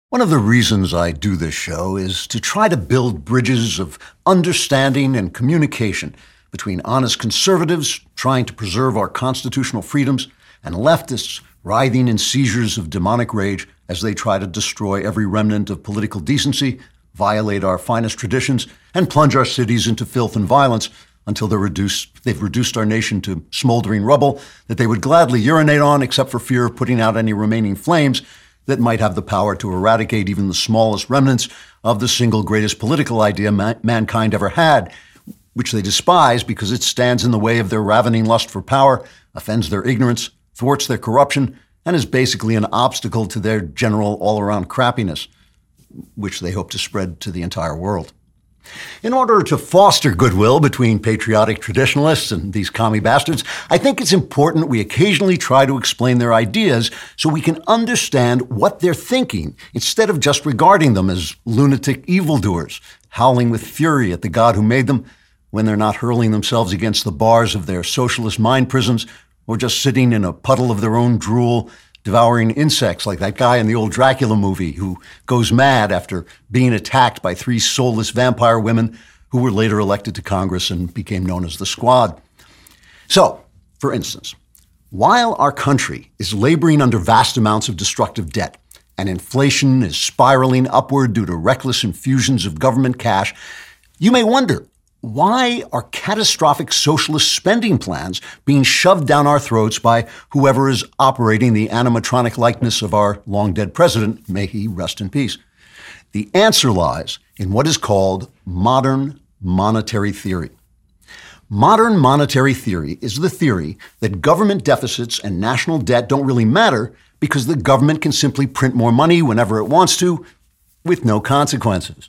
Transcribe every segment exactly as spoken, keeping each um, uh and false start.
One of the reasons I do this show is to try to build bridges of understanding and communication between honest conservatives trying to preserve our constitutional freedoms and leftists writhing in seizures of demonic rage as they try to destroy every remnant of political decency, violate our finest traditions, and plunge our cities into filth and violence until they're reduced, they've reduced our nation to smoldering rubble that they would gladly urinate on except for fear of putting out any remaining flames that might have the power to eradicate even the smallest remnants of the single greatest political idea ma- mankind ever had, which they despise because it stands in the way of their ravening lust for power, offends their ignorance, thwarts their corruption, and is basically an obstacle to their general all-around crappiness, which they hope to spread to the entire world. In order to foster goodwill between patriotic traditionalists and these commie bastards, I think it's important we occasionally try to explain their ideas so we can understand what they're thinking instead of just regarding them as lunatic evildoers, howling with fury at the God who made them when they're not hurling themselves against the bars of their socialist mind prisons or just sitting in a puddle of their own drool, devouring insects like that guy in the old Dracula movie who goes mad after being attacked by three soulless vampire women who were later elected to Congress and became known as the Squad. So, for instance, while our country is laboring under vast amounts of destructive debt and inflation is spiraling upward due to reckless infusions of government cash, you may wonder, why are catastrophic socialist spending plans being shoved down our throats by whoever is operating the animatronic likeness of our long-dead president? May he rest in peace. The answer lies in what is called modern monetary theory. Modern monetary theory is the theory that government deficits and national debt don't really matter because the government can simply print more money whenever it wants to with no consequences.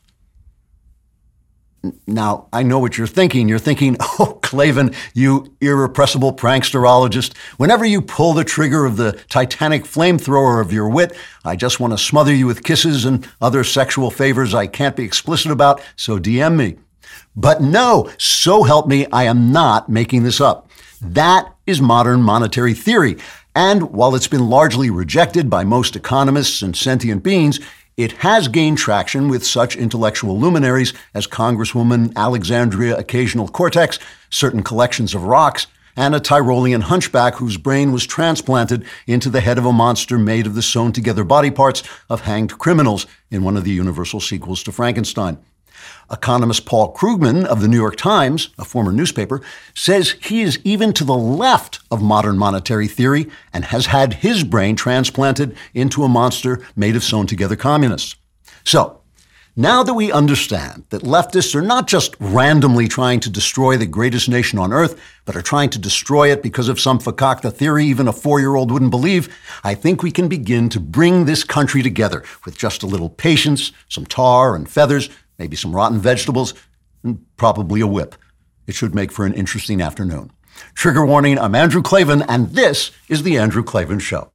Now, I know what you're thinking. You're thinking, oh, Klavan, you irrepressible pranksterologist, whenever you pull the trigger of the Titanic flamethrower of your wit, I just want to smother you with kisses and other sexual favors I can't be explicit about, so D M me. But no, so help me, I am not making this up. That is modern monetary theory. And while it's been largely rejected by most economists and sentient beings, it has gained traction with such intellectual luminaries as Congresswoman Alexandria Occasional Cortex, certain collections of rocks, and a Tyrolean hunchback whose brain was transplanted into the head of a monster made of the sewn-together body parts of hanged criminals in one of the Universal sequels to Frankenstein. Economist Paul Krugman of the New York Times, a former newspaper, says he is even to the left of modern monetary theory and has had his brain transplanted into a monster made of sewn-together communists. So, now that we understand that leftists are not just randomly trying to destroy the greatest nation on earth, but are trying to destroy it because of some fakakta theory even a four-year-old wouldn't believe, I think we can begin to bring this country together with just a little patience, some tar and feathers, maybe some rotten vegetables, and probably a whip. It should make for an interesting afternoon. Trigger warning, I'm Andrew Klavan, and this is The Andrew Klavan Show.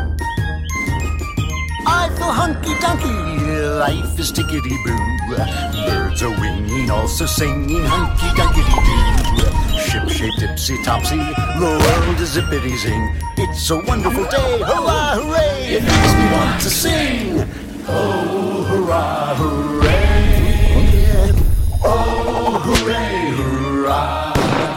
I feel hunky-dunky, life is tickety-boo. Birds are winging, also singing hunky-dunky-doo. Ship-shaped, tipsy-topsy, the world is zippity-zing. It's a wonderful day, hurrah, hooray! It makes me want to sing. Oh, hurrah, hooray! Oh, hooray, hurrah!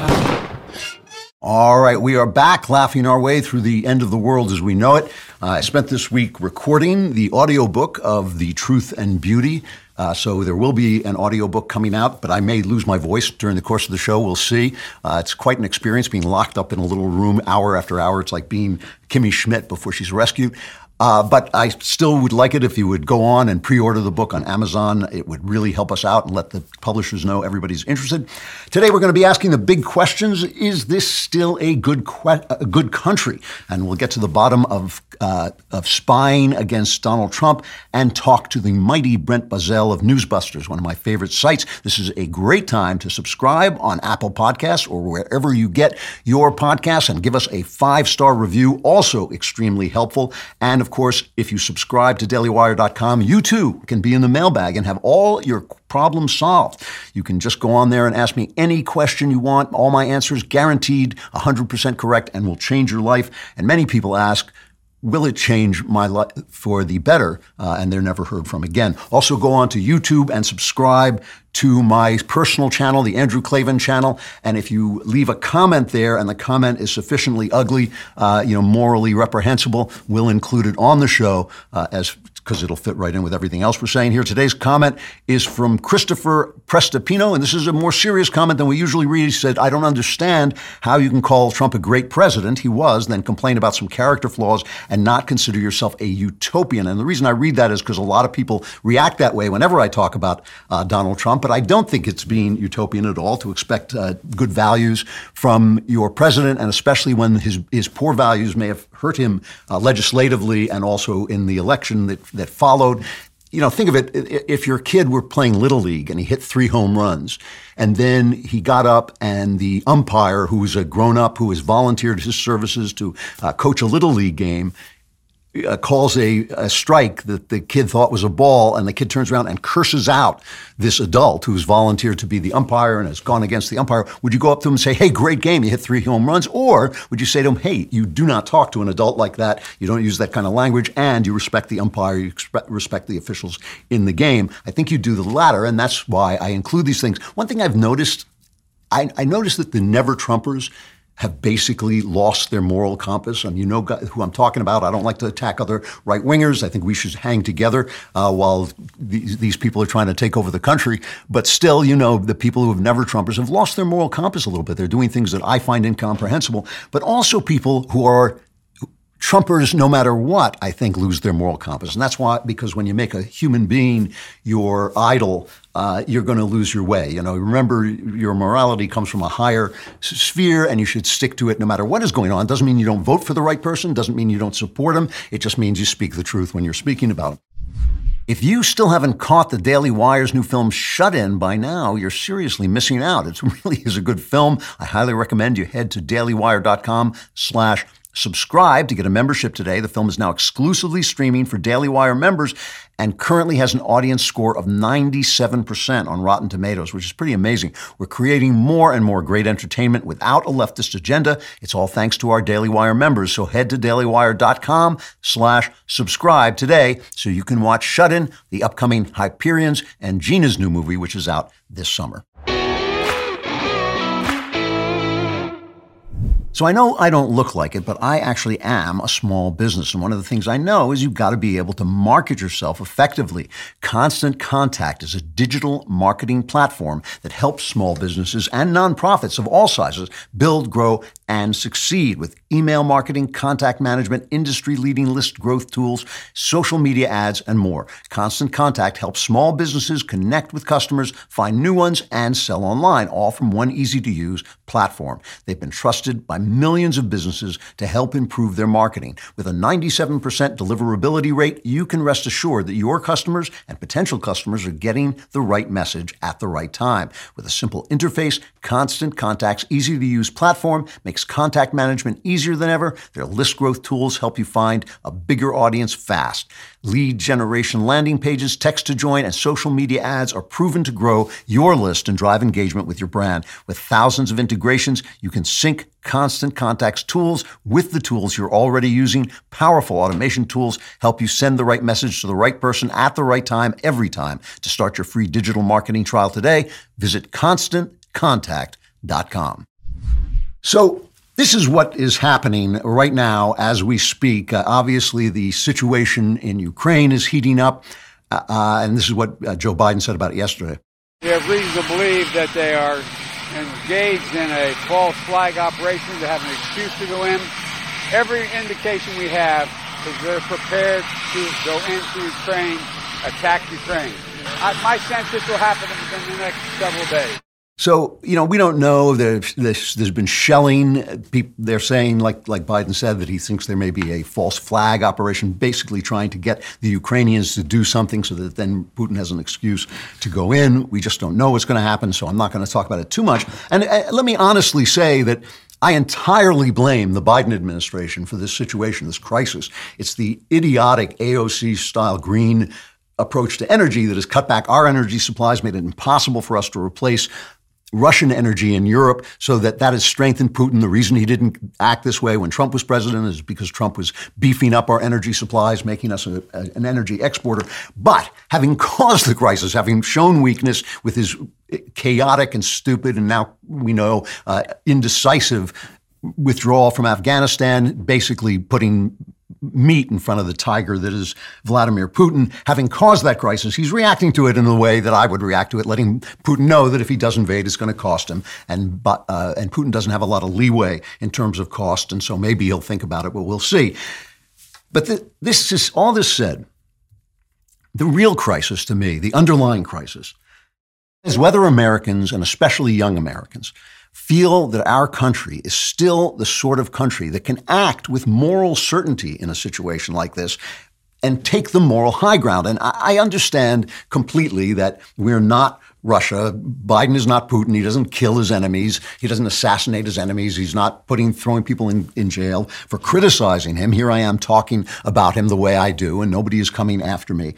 All right, we are back laughing our way through the end of the world as we know it. Uh, I spent this week recording the audiobook of The Truth and Beauty. Uh, so there will be an audiobook coming out, but I may lose my voice during the course of the show. We'll see. Uh, it's quite an experience being locked up in a little room hour after hour. It's like being Kimmy Schmidt before she's rescued. Uh, but I still would like it if you would go on and pre-order the book on Amazon. It would really help us out and let the publishers know everybody's interested. Today we're going to be asking the big questions. Is this still a good que- a good country? And we'll get to the bottom of uh, of spying against Donald Trump and talk to the mighty Brent Buzzell of Newsbusters, one of my favorite sites. This is a great time to subscribe on Apple Podcasts or wherever you get your podcasts and give us a five-star review. Also extremely helpful. And of course, if you subscribe to daily wire dot com, you too can be in the mailbag and have all your problems solved. You can just go on there and ask me any question you want. All my answers guaranteed one hundred percent correct and will change your life. And many people ask, will it change my life for the better? Uh, and they're never heard from again. Also go on to YouTube and subscribe to my personal channel, the Andrew Klavan channel. And if you leave a comment there and the comment is sufficiently ugly, uh, you know, morally reprehensible, we'll include it on the show uh, as because it'll fit right in with everything else we're saying here. Today's comment is from Christopher Prestapino, and this is a more serious comment than we usually read. He said, I don't understand how you can call Trump a great president. He was, then complain about some character flaws and not consider yourself a utopian. And the reason I read that is because a lot of people react that way whenever I talk about uh, Donald Trump, but I don't think it's being utopian at all to expect uh, good values from your president, and especially when his, his poor values may have hurt him uh, legislatively and also in the election that that followed. You know, think of it, if your kid were playing Little League and he hit three home runs, and then he got up and the umpire, who was a grown-up who has volunteered his services to uh, coach a Little League game, Uh, calls a, a strike that the kid thought was a ball, and the kid turns around and curses out this adult who's volunteered to be the umpire and has gone against the umpire, would you go up to him and say, hey, great game, you hit three home runs? Or would you say to him, hey, you do not talk to an adult like that, you don't use that kind of language, and you respect the umpire, you respect the officials in the game? I think you do the latter, and that's why I include these things. One thing I've noticed, I, I noticed that the Never-Trumpers have basically lost their moral compass. And you know who I'm talking about. I don't like to attack other right-wingers. I think we should hang together uh, while these, these people are trying to take over the country. But still, you know, the people who have Never-Trumpers have lost their moral compass a little bit. They're doing things that I find incomprehensible. But also people who are Trumpers, no matter what, I think, lose their moral compass. And that's why, because when you make a human being your idol, uh, you're going to lose your way. You know, remember, your morality comes from a higher sphere, and you should stick to it no matter what is going on. It doesn't mean you don't vote for the right person. Doesn't mean you don't support him. It just means you speak the truth when you're speaking about him. If you still haven't caught the Daily Wire's new film Shut In by now, you're seriously missing out. It really is a good film. I highly recommend you head to dailywire.com slash subscribe to get a membership today. The film is now exclusively streaming for Daily Wire members and currently has an audience score of ninety-seven percent on Rotten Tomatoes, which is pretty amazing. We're creating more and more great entertainment without a leftist agenda. It's all thanks to our Daily Wire members. So head to dailywire.com slash subscribe today so you can watch Shut In, the upcoming Hyperions, and Gina's new movie, which is out this summer. So I know I don't look like it, but I actually am a small business. And one of the things I know is you've got to be able to market yourself effectively. Constant Contact is a digital marketing platform that helps small businesses and nonprofits of all sizes build, grow, and succeed with email marketing, contact management, industry-leading list growth tools, social media ads, and more. Constant Contact helps small businesses connect with customers, find new ones, and sell online, all from one easy-to-use platform. They've been trusted by millions of businesses to help improve their marketing. With a ninety-seven percent deliverability rate, you can rest assured that your customers and potential customers are getting the right message at the right time. With a simple interface, Constant Contact's easy-to-use platform makes contact management easier than ever. Their list growth tools help you find a bigger audience fast. Lead generation landing pages, text to join, and social media ads are proven to grow your list and drive engagement with your brand. With thousands of integrations, you can sync Constant Contact's tools with the tools you're already using. Powerful automation tools help you send the right message to the right person at the right time, every time. To start your free digital marketing trial today, visit constant contact dot com. So, this is what is happening right now as we speak. Uh, obviously, the situation in Ukraine is heating up, uh, uh, and this is what uh, Joe Biden said about it yesterday. We have reason to believe that they are engaged in a false flag operation to have an excuse to go in. Every indication we have is they're prepared to go into Ukraine, attack Ukraine. I, my sense this will happen within the next several days. So, you know, we don't know. There's, there's, there's been shelling. People, they're saying, like like Biden said, that he thinks there may be a false flag operation, basically trying to get the Ukrainians to do something so that then Putin has an excuse to go in. We just don't know what's going to happen, so I'm not going to talk about it too much. And uh, let me honestly say that I entirely blame the Biden administration for this situation, this crisis. It's the idiotic A O C-style green approach to energy that has cut back our energy supplies, made it impossible for us to replace Russian energy in Europe, so that that has strengthened Putin. The reason he didn't act this way when Trump was president is because Trump was beefing up our energy supplies, making us a, a, an energy exporter. But having caused the crisis, having shown weakness with his chaotic and stupid, and now we know uh, indecisive withdrawal from Afghanistan, basically putting meat in front of the tiger that is Vladimir Putin, having caused that crisis, he's reacting to it in the way that I would react to it, letting Putin know that if he does invade, it's going to cost him. And uh, and Putin doesn't have a lot of leeway in terms of cost, and so maybe he'll think about it, but we'll see. But the, this is all this said, the real crisis to me, the underlying crisis, is whether Americans, and especially young Americans, feel that our country is still the sort of country that can act with moral certainty in a situation like this and take the moral high ground. And I understand completely that we're not Russia. Biden is not Putin. He doesn't kill his enemies. He doesn't assassinate his enemies. He's not putting, throwing people in, in jail for criticizing him. Here I am talking about him the way I do, and nobody is coming after me.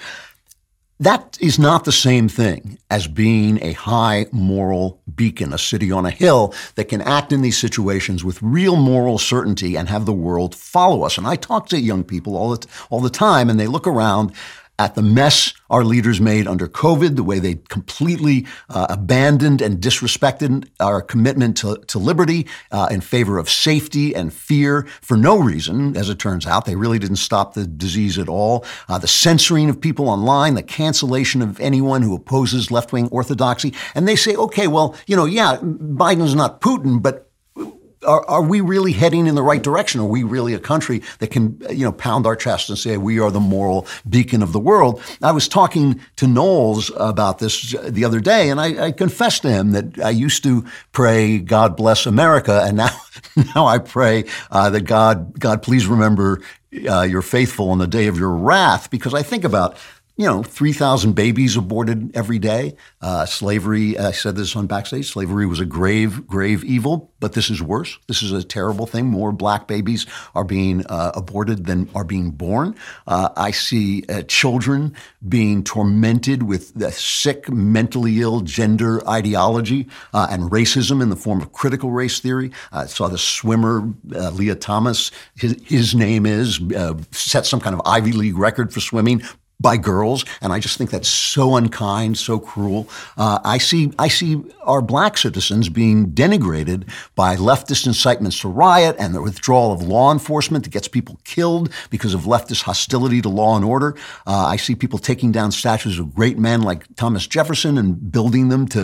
That is not the same thing as being a high moral beacon, a city on a hill that can act in these situations with real moral certainty and have the world follow us. And I talk to young people all the, all the time, and they look around at the mess our leaders made under COVID, the way they completely uh, abandoned and disrespected our commitment to, to liberty uh, in favor of safety and fear for no reason, as it turns out. They really didn't stop the disease at all. Uh, the censoring of people online, the cancellation of anyone who opposes left-wing orthodoxy. And they say, okay, well, you know, yeah, Biden's not Putin, but Are, are we really heading in the right direction? Are we really a country that can, you know, pound our chest and say we are the moral beacon of the world? I was talking to Knowles about this the other day, and I, I confessed to him that I used to pray, God bless America, and now, now I pray uh, that God, God, please remember uh, your faithful on the day of your wrath, because I think about, you know, three thousand babies aborted every day. Uh, slavery, I said this on Backstage, slavery was a grave, grave evil, but this is worse. This is a terrible thing. More black babies are being uh, aborted than are being born. Uh, I see uh, children being tormented with the sick, mentally ill gender ideology uh, and racism in the form of critical race theory. I saw the swimmer, uh, Leah Thomas, his, his name is, uh, set some kind of Ivy League record for swimming by girls, and I just think that's so unkind, so cruel. Uh, I see, I see our black citizens being denigrated by leftist incitements to riot and the withdrawal of law enforcement that gets people killed because of leftist hostility to law and order. Uh, I see people taking down statues of great men like Thomas Jefferson and building them to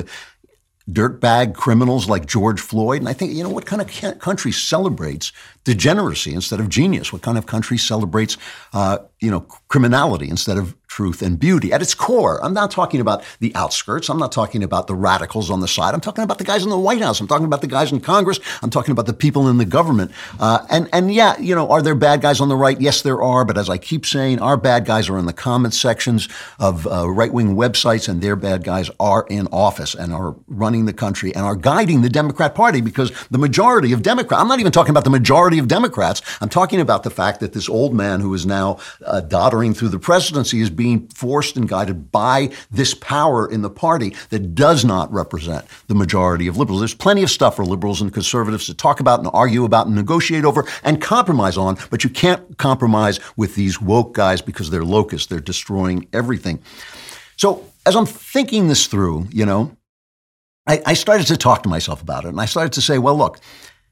dirtbag criminals like George Floyd. And I think, you know, what kind of country celebrates degeneracy instead of genius? What kind of country celebrates, uh, you know, criminality instead of truth and beauty? At its core, I'm not talking about the outskirts. I'm not talking about the radicals on the side. I'm talking about the guys in the White House. I'm talking about the guys in Congress. I'm talking about the people in the government. Uh, and, and yeah, you know, are there bad guys on the right? Yes, there are. But as I keep saying, our bad guys are in the comment sections of uh, right-wing websites, and their bad guys are in office and are running the country and are guiding the Democrat Party, because the majority of Democrats, I'm not even talking about the majority of Democrats. I'm talking about the fact that this old man who is now uh, doddering through the presidency is being forced and guided by this power in the party that does not represent the majority of liberals. There's plenty of stuff for liberals and conservatives to talk about and argue about and negotiate over and compromise on, but you can't compromise with these woke guys because they're locusts. They're destroying everything. So as I'm thinking this through, you know, I, I started to talk to myself about it, and I started to say, well, look,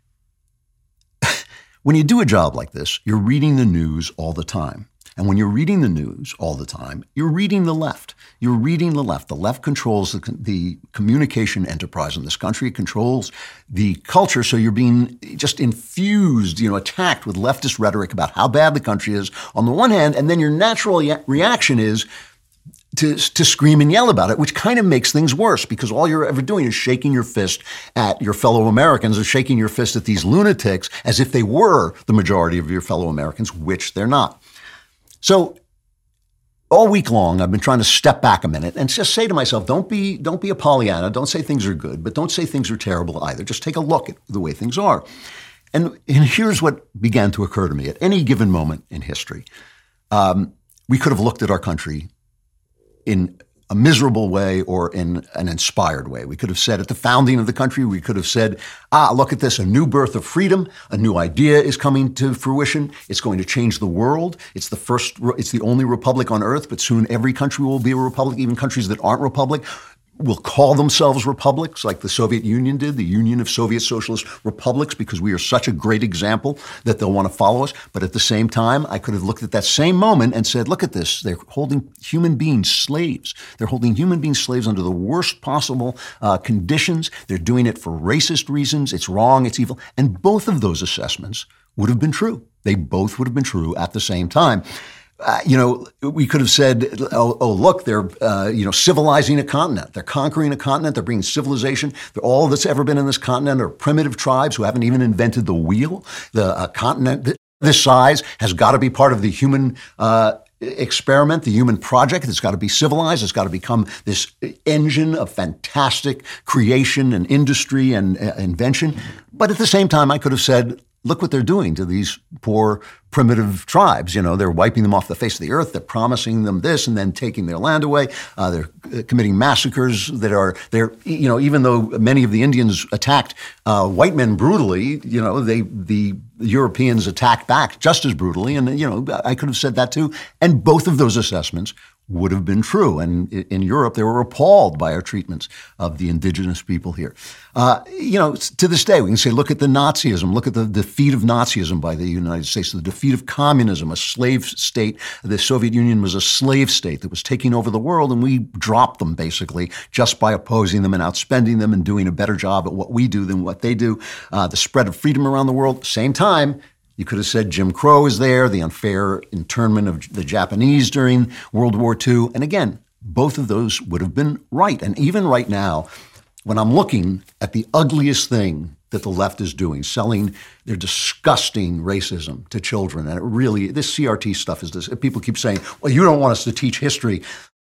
when you do a job like this, you're reading the news all the time. And when you're reading the news all the time, you're reading the left. You're reading the left. The left controls the, the communication enterprise in this country. It controls the culture. So you're being just infused, you know, attacked with leftist rhetoric about how bad the country is on the one hand, and then your natural reaction is to, to scream and yell about it, which kind of makes things worse, because all you're ever doing is shaking your fist at your fellow Americans, or shaking your fist at these lunatics as if they were the majority of your fellow Americans, which they're not. So all week long, I've been trying to step back a minute and just say to myself, don't be, don't be a Pollyanna. Don't say things are good, but don't say things are terrible either. Just take a look at the way things are. And, and here's what began to occur to me. At any given moment in history, um, we could have looked at our country in a miserable way or in an inspired way. We could have said at the founding of the country, we could have said, ah, look at this, a new birth of freedom, a new idea is coming to fruition. It's going to change the world. It's the first, it's the only republic on earth, but soon every country will be a republic, even countries that aren't republic will call themselves republics like the Soviet Union did, the Union of Soviet Socialist Republics, because we are such a great example that they'll want to follow us. But at the same time, I could have looked at that same moment and said, look at this. They're holding human beings slaves. They're holding human beings slaves under the worst possible uh, conditions. They're doing it for racist reasons. It's wrong. It's evil. And both of those assessments would have been true. They both would have been true at the same time. Uh, you know, we could have said, oh, oh look, they're, uh, you know, civilizing a continent. They're conquering a continent. They're bringing civilization. They're, all that's ever been in this continent are primitive tribes who haven't even invented the wheel. The uh, continent this size has got to be part of the human uh, experiment, the human project. It's got to be civilized. It's got to become this engine of fantastic creation and industry and uh, invention. But at the same time, I could have said, look what they're doing to these poor primitive tribes. You know, they're wiping them off the face of the earth. They're promising them this and then taking their land away. Uh, they're committing massacres that are, they're, you know, even though many of the Indians attacked uh, white men brutally, you know, they, the Europeans attacked back just as brutally. And, you know, I could have said that too. And both of those assessments would have been true. And in Europe, they were appalled by our treatments of the indigenous people here. Uh, you know, to this day, we can say, look at the Nazism, look at the defeat of Nazism by the United States, the defeat of communism, a slave state. The Soviet Union was a slave state that was taking over the world, and we dropped them basically just by opposing them and outspending them and doing a better job at what we do than what they do. Uh, the spread of freedom around the world, same time. You could have said Jim Crow is there, the unfair internment of the Japanese during World War Two. And again, both of those would have been right. And even right now, when I'm looking at the ugliest thing that the left is doing, selling their disgusting racism to children, and it really, this C R T stuff is this, people keep saying, well, you don't want us to teach history.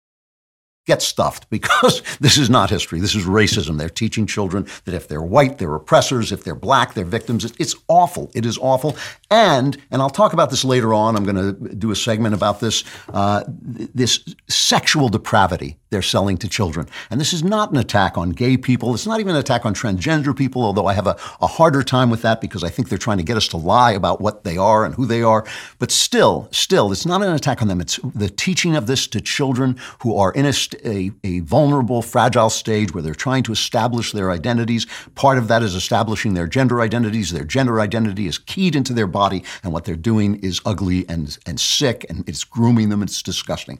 Get stuffed, because this is not history. This is racism. They're teaching children that if they're white, they're oppressors. If they're black, they're victims. It's awful. It is awful. And, and I'll talk about this later on. I'm going to do a segment about this, uh, this sexual depravity they're selling to children. And this is not an attack on gay people. It's not even an attack on transgender people, although I have a, a harder time with that because I think they're trying to get us to lie about what they are and who they are. But still, still, it's not an attack on them. It's the teaching of this to children who are in a A, a vulnerable, fragile stage where they're trying to establish their identities. Part of that is establishing their gender identities. Their gender identity is keyed into their body, and what they're doing is ugly and, and sick, and it's grooming them. It's disgusting.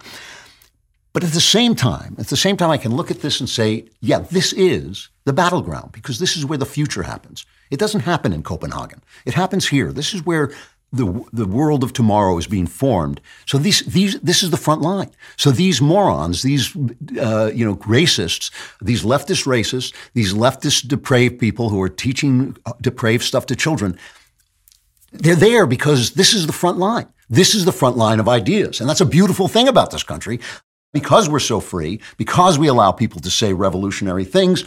But at the same time, at the same time, I can look at this and say, yeah, this is the battleground, because this is where the future happens. It doesn't happen in Copenhagen. It happens here. This is where The, the world of tomorrow is being formed. So these, these, this is the front line. So these morons, these, uh, you know, racists, these leftist racists, these leftist depraved people who are teaching depraved stuff to children, they're there because this is the front line. This is the front line of ideas. And that's a beautiful thing about this country. Because we're so free, because we allow people to say revolutionary things,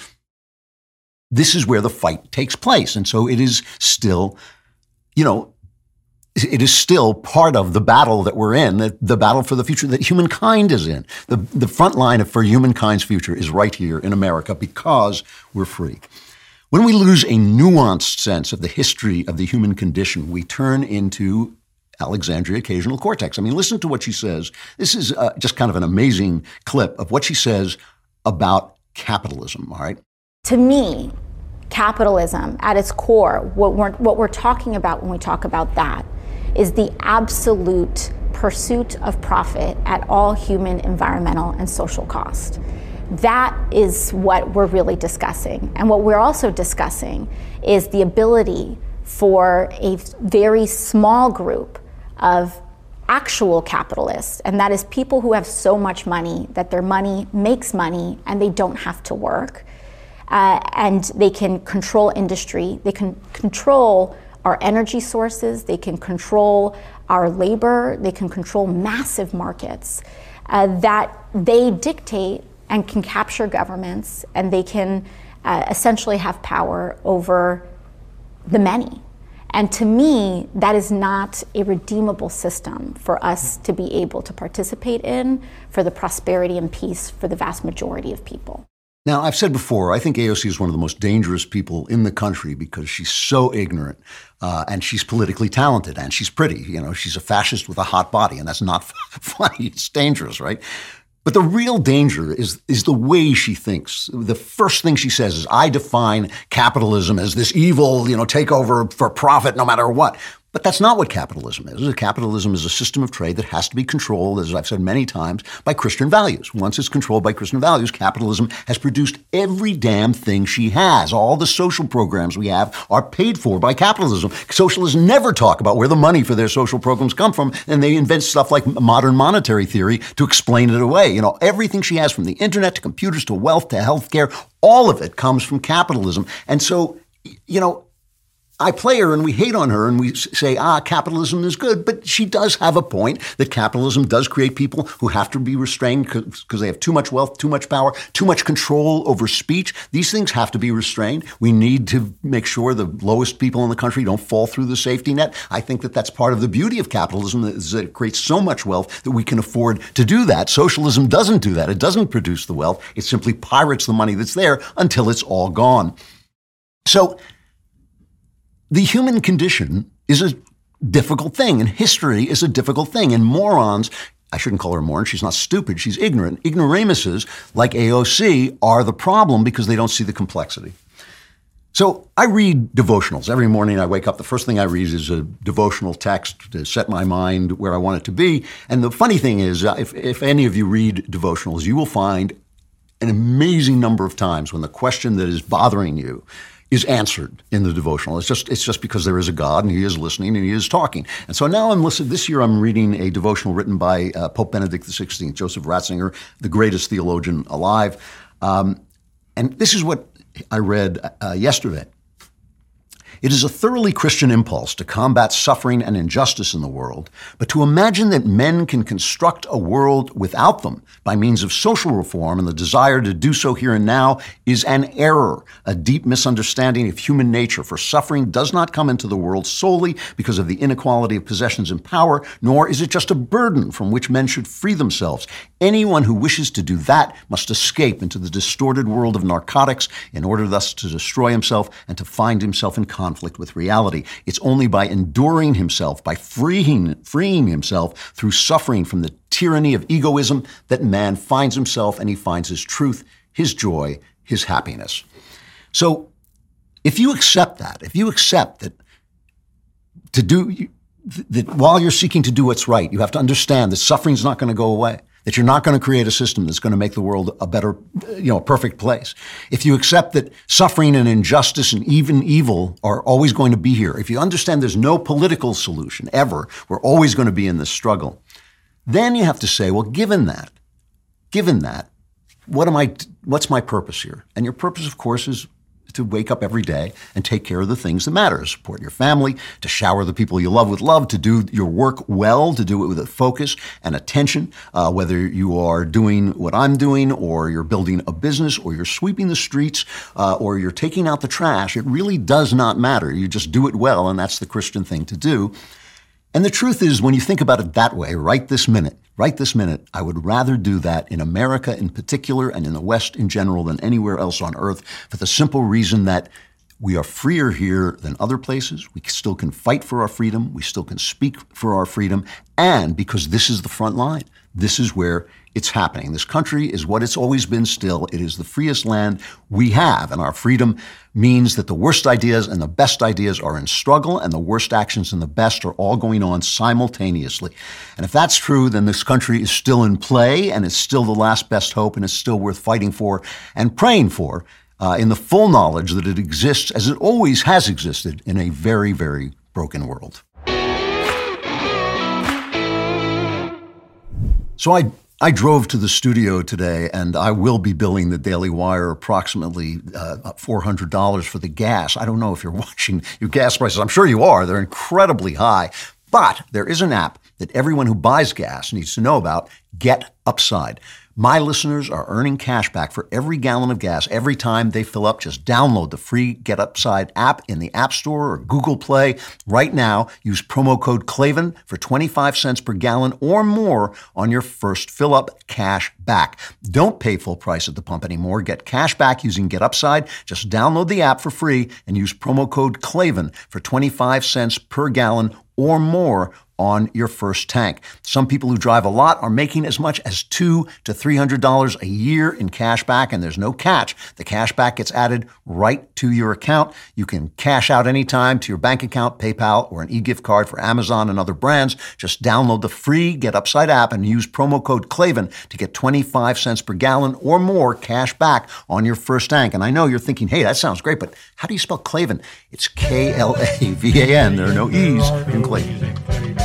this is where the fight takes place. And so it is still, you know, it is still part of the battle that we're in, the, the battle for the future that humankind is in. The, the front line for humankind's future is right here in America because we're free. When we lose a nuanced sense of the history of the human condition, we turn into Alexandria occasional cortex. I mean, listen to what she says. This is uh, just kind of an amazing clip of what she says about capitalism, all right? To me, capitalism at its core, what we're, what we're talking about when we talk about that, is the absolute pursuit of profit at all human, environmental, and social cost. That is what we're really discussing. And what we're also discussing is the ability for a very small group of actual capitalists, and that is people who have so much money that their money makes money and they don't have to work. Uh, and they can control industry, they can control our energy sources, they can control our labor, they can control massive markets uh, that they dictate and can capture governments, and they can uh, essentially have power over the many. And to me, that is not a redeemable system for us to be able to participate in for the prosperity and peace for the vast majority of people. Now, I've said before, I think A O C is one of the most dangerous people in the country because she's so ignorant uh, and she's politically talented and she's pretty. You know, she's a fascist with a hot body, and that's not funny. It's dangerous, right? But the real danger is is the way she thinks. The first thing she says is, I define capitalism as this evil, you know, takeover for profit no matter what. But that's not what capitalism is. Capitalism is a system of trade that has to be controlled, as I've said many times, by Christian values. Once it's controlled by Christian values, capitalism has produced every damn thing she has. All the social programs we have are paid for by capitalism. Socialists never talk about where the money for their social programs come from, and they invent stuff like modern monetary theory to explain it away. You know, everything she has, from the internet to computers to wealth to healthcare, all of it comes from capitalism. And so, you know, I play her and we hate on her and we say, ah, capitalism is good. But she does have a point that capitalism does create people who have to be restrained because they have too much wealth, too much power, too much control over speech. These things have to be restrained. We need to make sure the lowest people in the country don't fall through the safety net. I think that that's part of the beauty of capitalism, is that it creates so much wealth that we can afford to do that. Socialism doesn't do that. It doesn't produce the wealth. It simply pirates the money that's there until it's all gone. So the human condition is a difficult thing, and history is a difficult thing. And morons, I shouldn't call her a moron, she's not stupid, she's ignorant. Ignoramuses like A O C are the problem because they don't see the complexity. So I read devotionals. Every morning I wake up, the first thing I read is a devotional text to set my mind where I want it to be. And the funny thing is, if, if any of you read devotionals, you will find an amazing number of times when the question that is bothering you is answered in the devotional. It's just it's just because there is a God and he is listening and he is talking. And so now I'm listening. This year I'm reading a devotional written by uh, Pope Benedict the sixteenth, Joseph Ratzinger, the greatest theologian alive. Um, and this is what I read uh, yesterday. It is a thoroughly Christian impulse to combat suffering and injustice in the world, but to imagine that men can construct a world without them by means of social reform and the desire to do so here and now is an error, a deep misunderstanding of human nature, for suffering does not come into the world solely because of the inequality of possessions and power, nor is it just a burden from which men should free themselves. Anyone who wishes to do that must escape into the distorted world of narcotics in order thus to destroy himself and to find himself in conflict with reality. It's only by enduring himself, by freeing, freeing himself through suffering from the tyranny of egoism, that man finds himself and he finds his truth, his joy, his happiness. So if you accept that, if you accept that to do that while you're seeking to do what's right, you have to understand that suffering's not going to go away, that you're not going to create a system that's going to make the world a better, you know, a perfect place. If you accept that suffering and injustice and even evil are always going to be here, if you understand there's no political solution ever, we're always going to be in this struggle, then you have to say, well, given that, given that, what am I, what's my purpose here? And your purpose, of course, is to wake up every day and take care of the things that matter, to support your family, to shower the people you love with love, to do your work well, to do it with a focus and attention, uh, whether you are doing what I'm doing or you're building a business or you're sweeping the streets uh, or you're taking out the trash. It really does not matter. You just do it well, and that's the Christian thing to do. And the truth is, when you think about it that way, right this minute, right this minute, I would rather do that in America in particular and in the West in general than anywhere else on earth, for the simple reason that we are freer here than other places. We still can fight for our freedom. We still can speak for our freedom. And because this is the front line, this is where it's happening. This country is what it's always been still. It is the freest land we have. And our freedom means that the worst ideas and the best ideas are in struggle, and the worst actions and the best are all going on simultaneously. And if that's true, then this country is still in play, and it's still the last best hope, and it's still worth fighting for and praying for, uh, in the full knowledge that it exists, as it always has existed, in a very, very broken world. So I I drove to the studio today, and I will be billing the Daily Wire approximately uh, four hundred dollars for the gas. I don't know if you're watching your gas prices. I'm sure you are. They're incredibly high. But there is an app that everyone who buys gas needs to know about, Get Upside. My listeners are earning cash back for every gallon of gas every time they fill up. Just download the free Get Upside app in the App Store or Google Play. Right now, use promo code CLAVAN for twenty-five cents per gallon or more on your first fill up. Cash back. Don't pay full price at the pump anymore. Get cash back using Get Upside. Just download the app for free and use promo code CLAVAN for twenty-five cents per gallon or more on your first tank. Some people who drive a lot are making as much as two hundred to three hundred dollars a year in cash back, and there's no catch. The cash back gets added right to your account. You can cash out anytime to your bank account, PayPal, or an e-gift card for Amazon and other brands. Just download the free Get Upside app and use promo code CLAVAN to get twenty-five cents per gallon or more cash back on your first tank. And I know you're thinking, hey, that sounds great, but how do you spell Klavan? It's K L A V A N. There are no E's in Klavan.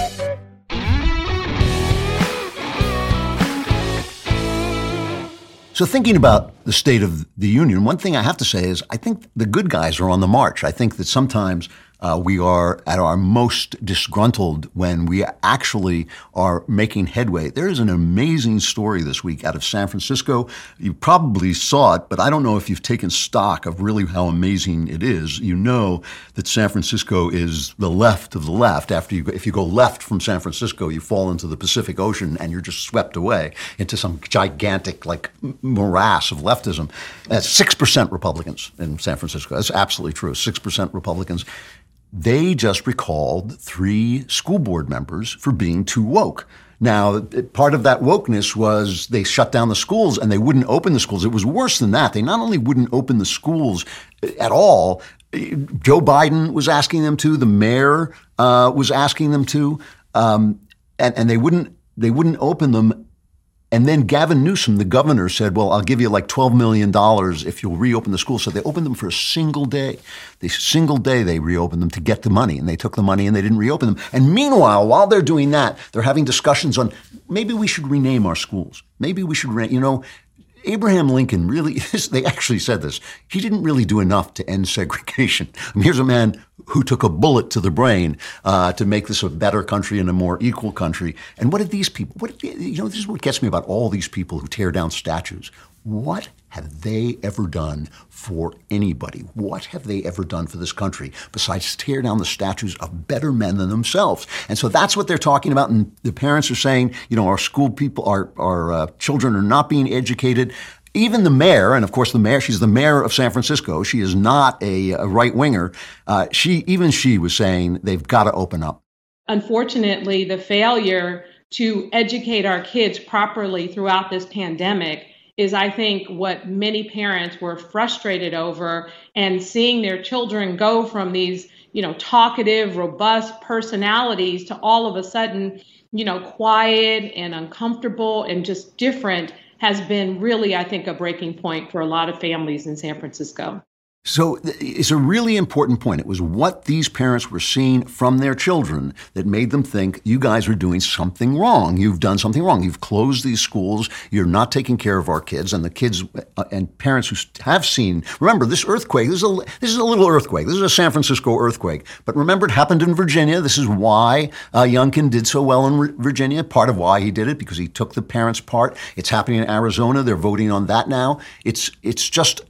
So thinking about the State of the Union, one thing I have to say is I think the good guys are on the march. I think that sometimes uh, we are at our most disgruntled when we actually are making headway. There is an amazing story this week out of San Francisco. You probably saw it, but I don't know if you've taken stock of really how amazing it is. You know that San Francisco is the left of the left. After you, if you go left from San Francisco, you fall into the Pacific Ocean and you're just swept away into some gigantic like morass of leftism. That's six percent Republicans in San Francisco. That's absolutely true. six percent Republicans. They just recalled three school board members for being too woke. Now, part of that wokeness was they shut down the schools and they wouldn't open the schools. It was worse than that. They not only wouldn't open the schools at all, Joe Biden was asking them to, the mayor uh, was asking them to, um, and, and they wouldn't they wouldn't open them. And then Gavin Newsom, the governor, said, well, I'll give you like twelve million dollars if you'll reopen the schools. So they opened them for a single day. The single day they reopened them to get the money. And they took the money and they didn't reopen them. And meanwhile, while they're doing that, they're having discussions on maybe we should rename our schools. Maybe we should, re- you know, Abraham Lincoln really, they actually said this, he didn't really do enough to end segregation. I mean, here's a man who took a bullet to the brain uh, to make this a better country and a more equal country. And what did these people, what did, you know, this is what gets me about all these people who tear down statues. What have they ever done for anybody? What have they ever done for this country besides tear down the statues of better men than themselves? And so that's what they're talking about. And the parents are saying, you know, our school people, our, our uh, children are not being educated. Even the mayor, and of course the mayor, she's the mayor of San Francisco. She is not a, a right-winger. Uh, she, even she was saying they've got to open up. Unfortunately, the failure to educate our kids properly throughout this pandemic is, I think, what many parents were frustrated over, and seeing their children go from these, you know, talkative, robust personalities to all of a sudden, you know, quiet and uncomfortable and just different has been really, I think, a breaking point for a lot of families in San Francisco. So it's a really important point. It was what these parents were seeing from their children that made them think you guys are doing something wrong. You've done something wrong. You've closed these schools. You're not taking care of our kids. And the kids uh, and parents who have seen, remember this earthquake, this is, a, this is a little earthquake. This is a San Francisco earthquake. But remember, it happened in Virginia. This is why uh, Youngkin did so well in Virginia. Part of why he did it, because he took the parents' part. It's happening in Arizona. They're voting on that now. It's, it's just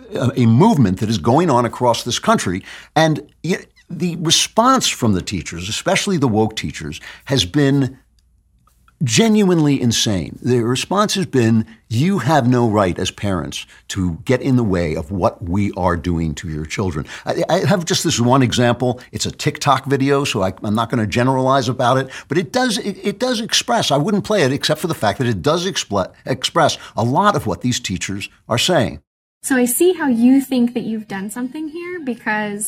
a movement that is going on across this country. And the response from the teachers, especially the woke teachers, has been genuinely insane. The response has been, you have no right as parents to get in the way of what we are doing to your children. I, I have just this one example. It's a TikTok video, so I, I'm not going to generalize about it, but it does it, it does express, I wouldn't play it except for the fact that it does expl- express a lot of what these teachers are saying. So I see how you think that you've done something here because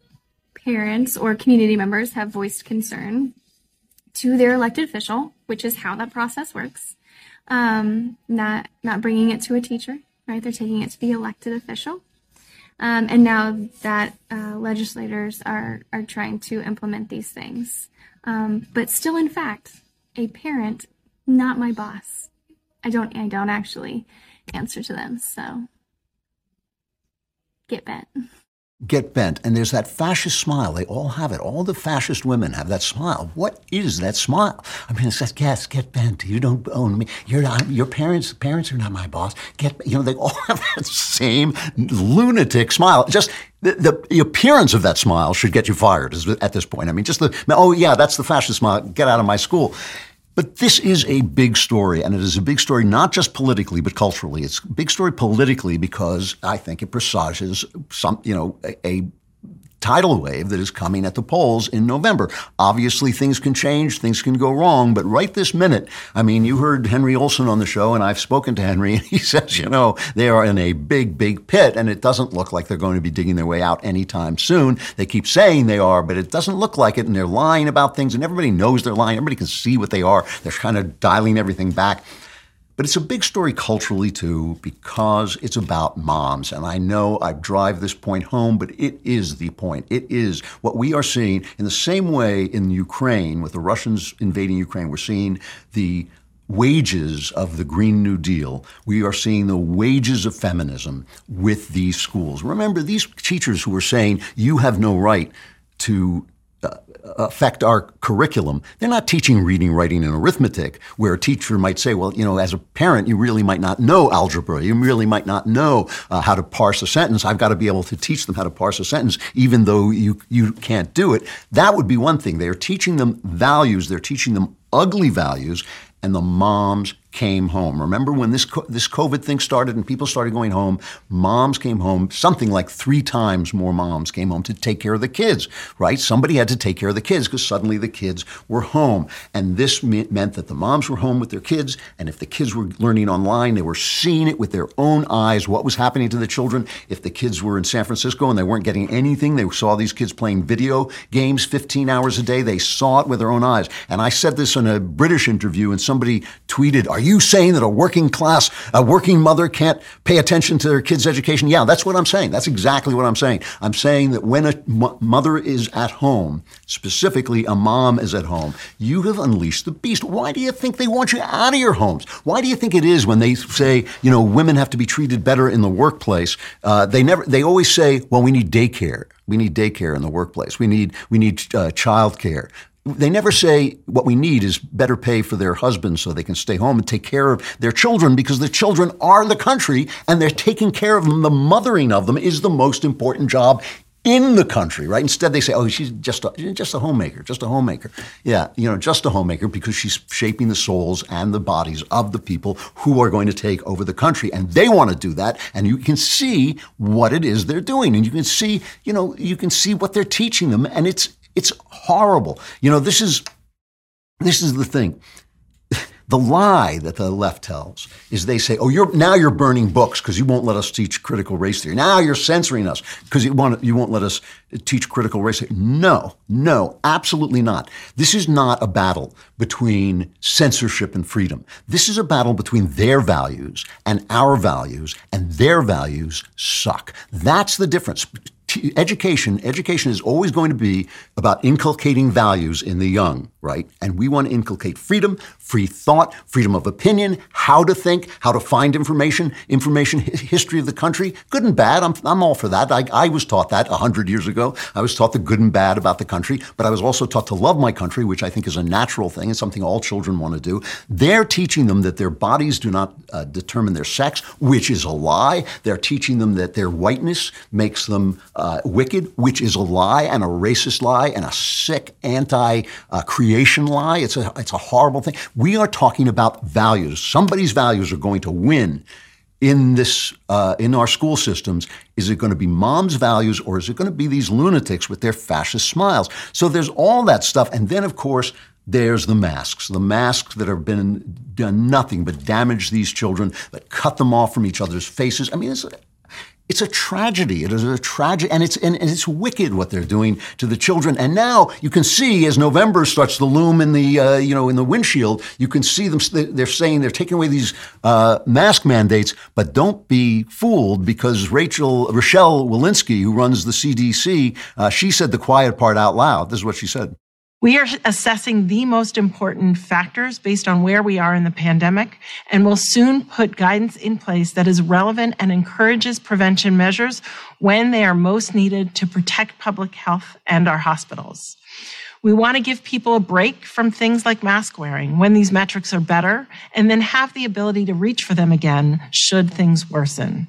parents or community members have voiced concern to their elected official, which is how that process works. Um, not not bringing it to a teacher, right? They're taking it to the elected official. Um, and now that uh, legislators are, are trying to implement these things. Um, but still, in fact, a parent, not my boss. I don't I don't actually answer to them, so... get bent. get bent. And there's that fascist smile. They all have it. All the fascist women have that smile. What is that smile? I mean, it's like, yes, get bent. You don't own me. You're not, your parents, parents are not my boss. Get, you know, they all have that same lunatic smile. Just the, the, the appearance of that smile should get you fired at this point. I mean, just the, oh yeah, that's the fascist smile. Get out of my school. But this is a big story, and it is a big story not just politically, but culturally. It's a big story politically because I think it presages some, you know, a, a tidal wave that is coming at the polls in November. Obviously, things can change, things can go wrong, but right this minute, I mean, you heard Henry Olsen on the show, and I've spoken to Henry, and he says, you know, they are in a big, big pit, and it doesn't look like they're going to be digging their way out anytime soon. They keep saying they are, but it doesn't look like it, and they're lying about things, and everybody knows they're lying. Everybody can see what they are. They're kind of dialing everything back. But it's a big story culturally, too, because it's about moms. And I know I drive this point home, but it is the point. It is what we are seeing in the same way in Ukraine, with the Russians invading Ukraine. We're seeing the wages of the Green New Deal. We are seeing the wages of feminism with these schools. Remember, these teachers who are saying you have no right to Uh, affect our curriculum. They're not teaching reading, writing, and arithmetic, where a teacher might say, well, you know, as a parent, you really might not know algebra. You really might not know uh, how to parse a sentence. I've got to be able to teach them how to parse a sentence, even though you, you can't do it. That would be one thing. They're teaching them values. They're teaching them ugly values, and the moms came home. Remember when this this COVID thing started and people started going home, moms came home, something like three times more moms came home to take care of the kids, right? Somebody had to take care of the kids because suddenly the kids were home. And this me- meant that the moms were home with their kids, and if the kids were learning online, they were seeing it with their own eyes, what was happening to the children. If the kids were in San Francisco and they weren't getting anything, they saw these kids playing video games fifteen hours a day. They saw it with their own eyes. And I said this in a British interview, and somebody tweeted, are you saying that a working class, a working mother can't pay attention to their kids' education? Yeah, that's what I'm saying. That's exactly what I'm saying. I'm saying that when a m- mother is at home, specifically a mom is at home, you have unleashed the beast. Why do you think they want you out of your homes? Why do you think it is when they say, you know, women have to be treated better in the workplace? Uh, they never, they always say, well, we need daycare. We need daycare in the workplace. We need, we need uh, childcare. They never say what we need is better pay for their husbands so they can stay home and take care of their children, because the children are the country and they're taking care of them. The mothering of them is the most important job in the country, right? Instead, they say, oh, she's just a, just a homemaker, just a homemaker. Yeah, you know, just a homemaker, because she's shaping the souls and the bodies of the people who are going to take over the country. And they want to do that. And you can see what it is they're doing. And you can see, you know, you can see what they're teaching them. And it's It's horrible. You know, this is this is the thing. The lie that the left tells is they say, oh, you're now you're burning books because you won't let us teach critical race theory. Now you're censoring us because you won't, you won't let us teach critical race theory. No, no, absolutely not. This is not a battle between censorship and freedom. This is a battle between their values and our values, and their values suck. That's the difference. Education, education is always going to be about inculcating values in the young, right? And we want to inculcate freedom, free thought, freedom of opinion, how to think, how to find information, information, history of the country, good and bad. I'm, I'm all for that. I, I was taught that a hundred years ago. I was taught the good and bad about the country, but I was also taught to love my country, which I think is a natural thing and something all children want to do. They're teaching them that their bodies do not uh, determine their sex, which is a lie. They're teaching them that their whiteness makes them Uh, wicked, which is a lie and a racist lie and a sick anti-creation uh, lie. It's a it's a horrible thing. We are talking about values. Somebody's values are going to win in this uh, in our school systems. Is it going to be mom's values, or is it going to be these lunatics with their fascist smiles? So there's all that stuff, and then of course there's the masks, the masks that have been done nothing but damage these children, that cut them off from each other's faces. I mean, it's It's a tragedy. It is a tragedy, and it's and it's wicked what they're doing to the children. And now you can see, as November starts to loom in the uh, you know in the windshield, you can see them. They're saying they're taking away these uh, mask mandates, but don't be fooled, because Rachel Rochelle Walensky, who runs the C D C, uh, she said the quiet part out loud. This is what she said. We are assessing the most important factors based on where we are in the pandemic, and will soon put guidance in place that is relevant and encourages prevention measures when they are most needed to protect public health and our hospitals. We want to give people a break from things like mask wearing when these metrics are better, and then have the ability to reach for them again should things worsen.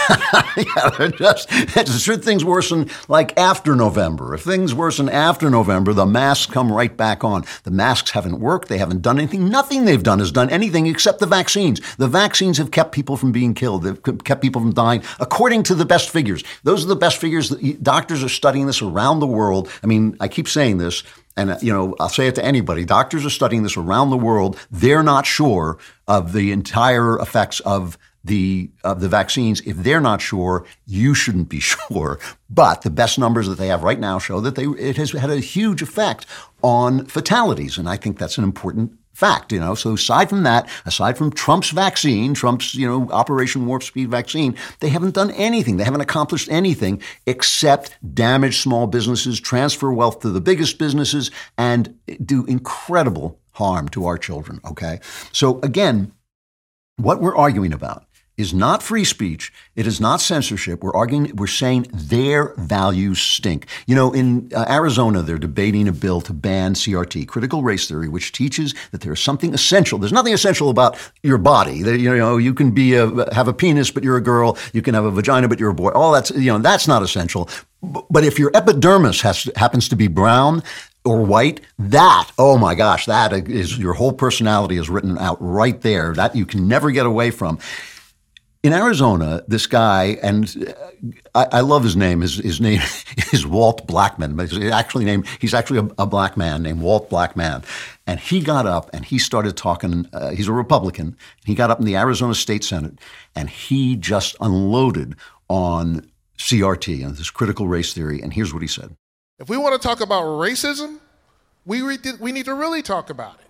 yeah, just, should things worsen like after November? If things worsen after November, the masks come right back on. The masks haven't worked. They haven't done anything. Nothing they've done has done anything except the vaccines. The vaccines have kept people from being killed. They've kept people from dying, according to the best figures. Those are the best figures. Doctors are studying this around the world. I mean, I keep saying this, and, you know, I'll say it to anybody. Doctors are studying this around the world. They're not sure of the entire effects of the of the vaccines. If they're not sure, you shouldn't be sure. But the best numbers that they have right now show that they it has had a huge effect on fatalities. And I think that's an important fact, you know. So aside from that, aside from Trump's vaccine, Trump's, you know, Operation Warp Speed vaccine, they haven't done anything. They haven't accomplished anything except damage small businesses, transfer wealth to the biggest businesses, and do incredible harm to our children, okay? So again, what we're arguing about is not free speech. It is not censorship. We're arguing, we're saying their values stink. You know, in uh, Arizona, they're debating a bill to ban C R T, critical race theory, which teaches that there is something essential. There's nothing essential about your body. That, you know, you can be a, have a penis, but you're a girl. You can have a vagina, but you're a boy. All that's, you know, that's not essential. But if your epidermis has, happens to be brown or white, that, oh my gosh, that is, your whole personality is written out right there. That you can never get away from. In Arizona, this guy, and I, I love his name. His, his name is Walt Blackman. But he's actually named, he's actually a, a black man named Walt Blackman. And he got up and he started talking. Uh, he's a Republican. He got up in the Arizona State Senate and he just unloaded on C R T and this critical race theory. And here's what he said. If we want to talk about racism, we, re- we need to really talk about it.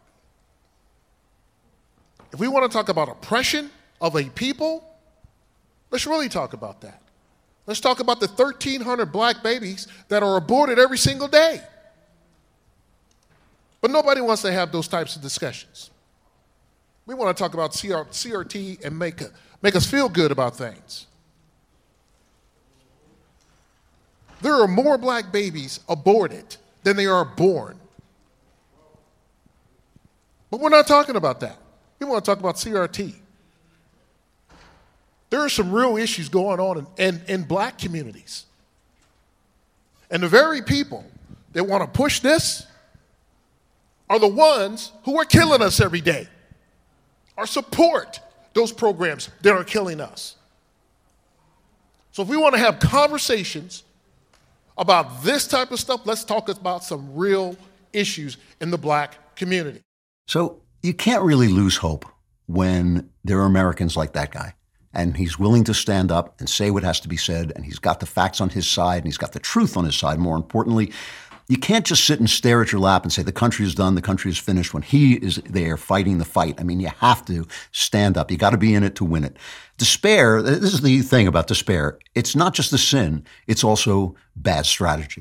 If we want to talk about oppression of a people, let's really talk about that. Let's talk about the thirteen hundred black babies that are aborted every single day. But nobody wants to have those types of discussions. We want to talk about C R T and make, a, make us feel good about things. There are more black babies aborted than they are born. But we're not talking about that. We want to talk about C R T. There are some real issues going on in, in, in black communities. And the very people that want to push this are the ones who are killing us every day, or support those programs that are killing us. So if we want to have conversations about this type of stuff, let's talk about some real issues in the black community. So you can't really lose hope when there are Americans like that guy. And he's willing to stand up and say what has to be said, and he's got the facts on his side, and he's got the truth on his side, more importantly. You can't just sit and stare at your lap and say the country is done, the country is finished, when he is there fighting the fight. I mean, you have to stand up. You got to be in it to win it. Despair, this is the thing about despair. It's not just a sin, it's also bad strategy.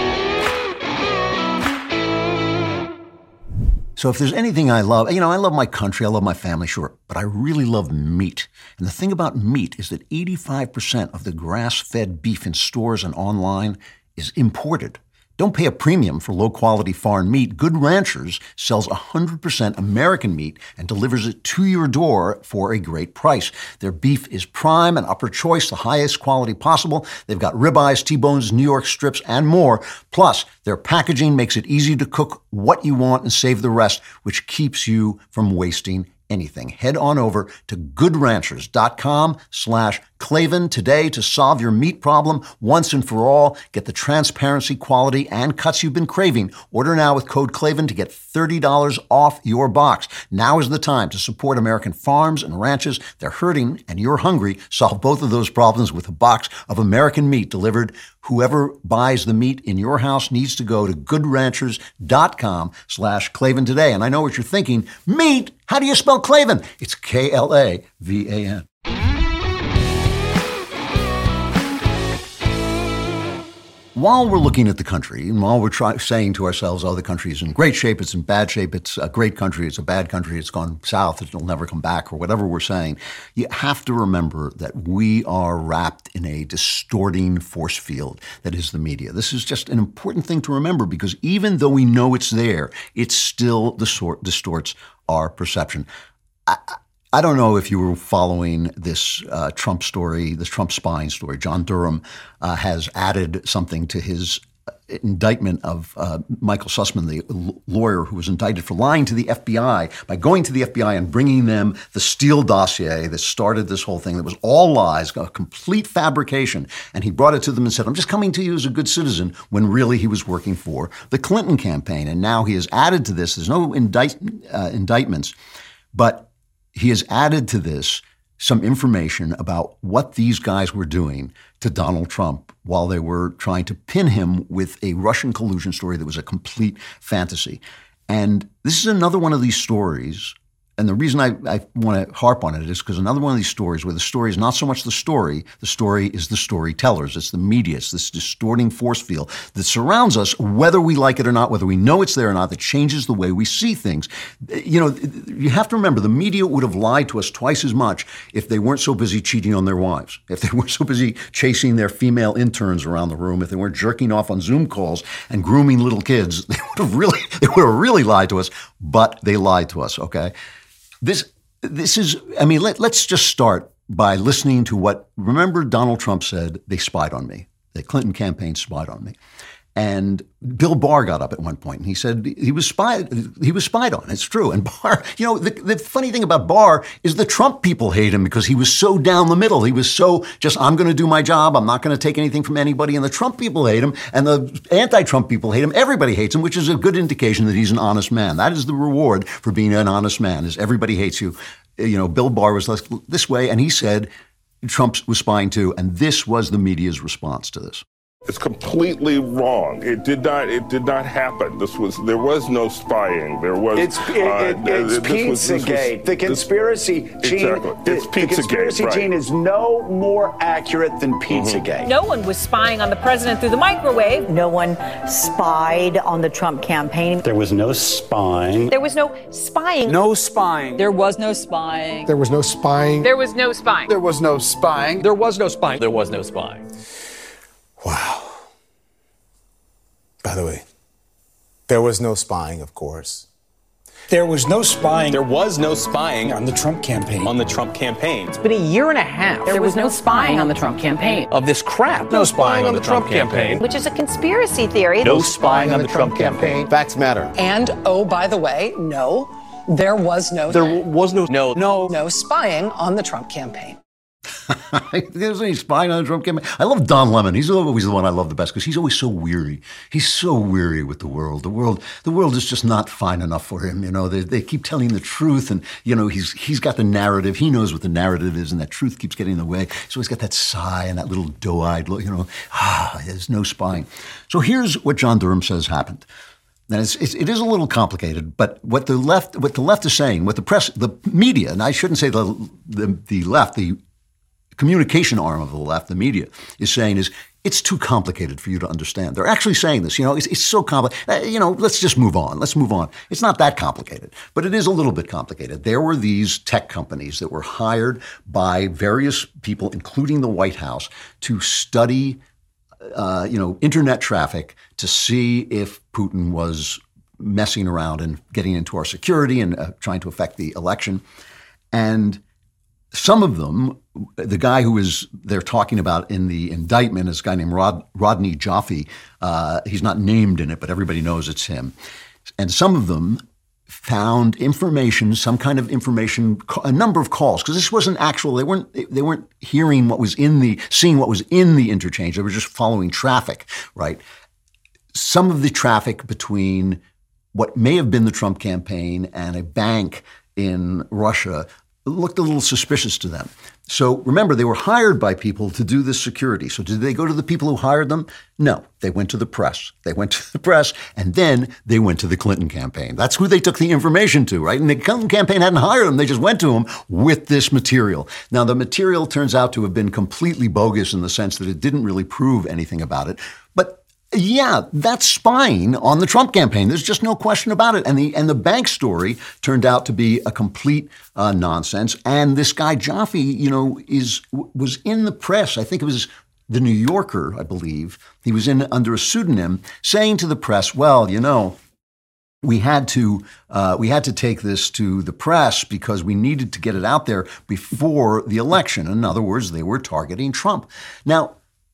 So if there's anything I love, you know, I love my country, I love my family, sure, but I really love meat. And the thing about meat is that eighty-five percent of the grass-fed beef in stores and online is imported. Don't pay a premium for low-quality foreign meat. Good Ranchers sells one hundred percent American meat and delivers it to your door for a great price. Their beef is prime and upper choice, the highest quality possible. They've got ribeyes, T-bones, New York strips, and more. Plus, their packaging makes it easy to cook what you want and save the rest, which keeps you from wasting anything. Head on over to goodranchers.com slash Klavan today to solve your meat problem once and for all. Get the transparency, quality, and cuts you've been craving. Order now with code Klavan to get thirty dollars off your box. Now is the time to support American farms and ranches. They're hurting and you're hungry. Solve both of those problems with a box of American meat delivered. Whoever buys the meat in your house needs to go to goodranchers.com slash Klavan today. And I know what you're thinking. Meat? How do you spell Klavan? It's K L A V A N. while we're looking at the country and while we're try- saying to ourselves, oh, the country is in great shape, it's in bad shape, it's a great country, it's a bad country, it's gone south, it'll never come back, or whatever we're saying, you have to remember that we are wrapped in a distorting force field that is the media. This is just an important thing to remember, because even though we know it's there, it still distort- distorts our perception. I, I don't know if you were following this uh, Trump story, this Trump spying story. John Durham uh, has added something to his indictment of uh, Michael Sussman, the l- lawyer who was indicted for lying to the F B I by going to the F B I and bringing them the Steele dossier that started this whole thing that was all lies, a complete fabrication. And he brought it to them and said, I'm just coming to you as a good citizen, when really he was working for the Clinton campaign. And now he has added to this. There's no indict, uh, indictments, but he has added to this some information about what these guys were doing to Donald Trump while they were trying to pin him with a Russian collusion story that was a complete fantasy. And this is another one of these stories. And the reason I, I want to harp on it is because another one of these stories where the story is not so much the story, the story is the storytellers. It's the media. It's this distorting force field that surrounds us, whether we like it or not, whether we know it's there or not, that changes the way we see things. You know, you have to remember the media would have lied to us twice as much if they weren't so busy cheating on their wives, if they weren't so busy chasing their female interns around the room, if they weren't jerking off on Zoom calls and grooming little kids. They would have really, they would have really lied to us, but they lied to us, okay? This this is, I mean, let, let's just start by listening to what, remember Donald Trump said, they spied on me. The Clinton campaign spied on me. And Bill Barr got up at one point and he said he was spied, he was spied on. It's true. And Barr, you know, the, the funny thing about Barr is the Trump people hate him because he was so down the middle. He was so just, I'm going to do my job. I'm not going to take anything from anybody. And the Trump people hate him and the anti-Trump people hate him. Everybody hates him, which is a good indication that he's an honest man. That is the reward for being an honest man, is everybody hates you. You know, Bill Barr was this way and he said Trump was spying too. And this was the media's response to this. It's completely wrong. It did not. It did not happen. This was. There was no spying. There was. It's it, uh, it, it's Pizzagate. The conspiracy this, gene. Exactly. The, it's the conspiracy right. gene is no more accurate than Pizzagate. Mm-hmm. No one was spying on the president through the microwave. No one spied on the Trump campaign. There was no spying. There was no spying. No spying. There was no spying. There was no spying. There was no spying. There was no spying. There was no spying. There was no spying. Wow. By the way, there was no spying, of course. There was no spying. There was no spying on the Trump campaign. On the Trump campaign. It's been a year and a half. There, there was, was no spying on the Trump campaign. Of this crap. No spying on the Trump campaign. Which is a conspiracy theory. No spying on the Trump campaign. Facts matter. And, oh, by the way, no, there was no... There was no... No. No. No spying on the Trump campaign. There's any spying on the Trump campaign. I love Don Lemon. He's always the one I love the best because he's always so weary. He's so weary with the world. The world, the world is just not fine enough for him. You know, they, they keep telling the truth, and you know, he's he's got the narrative. He knows what the narrative is, and that truth keeps getting in the way. So he's got that sigh and that little doe-eyed look. You know, ah, there's no spying. So here's what John Durham says happened. And it's, it's, it is a little complicated, but what the left, what the left is saying, what the press, the media, and I shouldn't say the the, the left, the communication arm of the left, the media, is saying is, it's too complicated for you to understand. They're actually saying this, you know, it's, it's so complicated. Uh, you know, let's just move on. Let's move on. It's not that complicated, but it is a little bit complicated. There were these tech companies that were hired by various people, including the White House, to study, uh, you know, internet traffic to see if Putin was messing around and getting into our security and uh, trying to affect the election. And some of them, the guy who is they're talking about in the indictment is a guy named Rod, Rodney Joffe. Uh, he's not named in it, but everybody knows it's him. And some of them found information, some kind of information, a number of calls, because this wasn't actual. They weren't they weren't hearing what was in the, seeing what was in the interchange. They were just following traffic, right? Some of the traffic between what may have been the Trump campaign and a bank in Russia looked a little suspicious to them. So remember, they were hired by people to do this security. So did they go to the people who hired them? No, they went to the press. They went to the press, and then they went to the Clinton campaign. That's who they took the information to, right? And the Clinton campaign hadn't hired them. They just went to them with this material. Now, the material turns out to have been completely bogus in the sense that it didn't really prove anything about it. But Yeah, that's spying on the Trump campaign. There's just no question about it. And the and the bank story turned out to be a complete uh, nonsense. And this guy Jaffe, you know, is was in the press. I think it was the New Yorker, I believe. He was in under a pseudonym, saying to the press, "Well, you know, we had to uh, we had to take this to the press because we needed to get it out there before the election." In other words, they were targeting Trump. Now,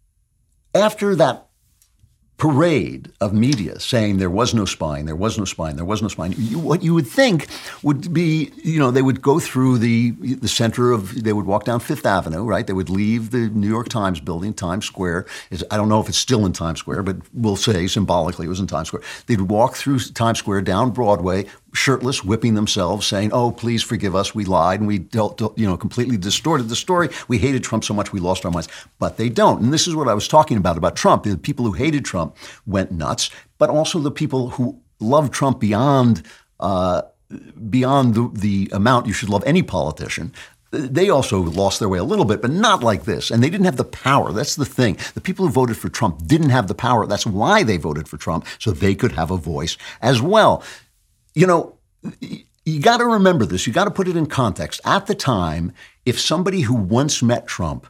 after that parade of media saying there was no spying, there was no spying, there was no spying, you, what you would think would be, you know, they would go through the the center of, they would walk down Fifth Avenue, right? They would leave the New York Times building, Times Square. Is, I don't know if it's still in Times Square, but we'll say symbolically it was in Times Square. They'd walk through Times Square, down Broadway, shirtless, whipping themselves, saying, "Oh, please forgive us. We lied and we dealt, you know, completely distorted the story. We hated Trump so much we lost our minds." But they don't. And this is what I was talking about, about Trump. The people who hated Trump went nuts, but also the people who loved Trump beyond uh, beyond the, the amount you should love any politician. They also lost their way a little bit, but not like this. And they didn't have the power. That's the thing. The people who voted for Trump didn't have the power. That's why they voted for Trump, so they could have a voice as well. You know, you got to remember this. You got to put it in context. At the time, if somebody who once met Trump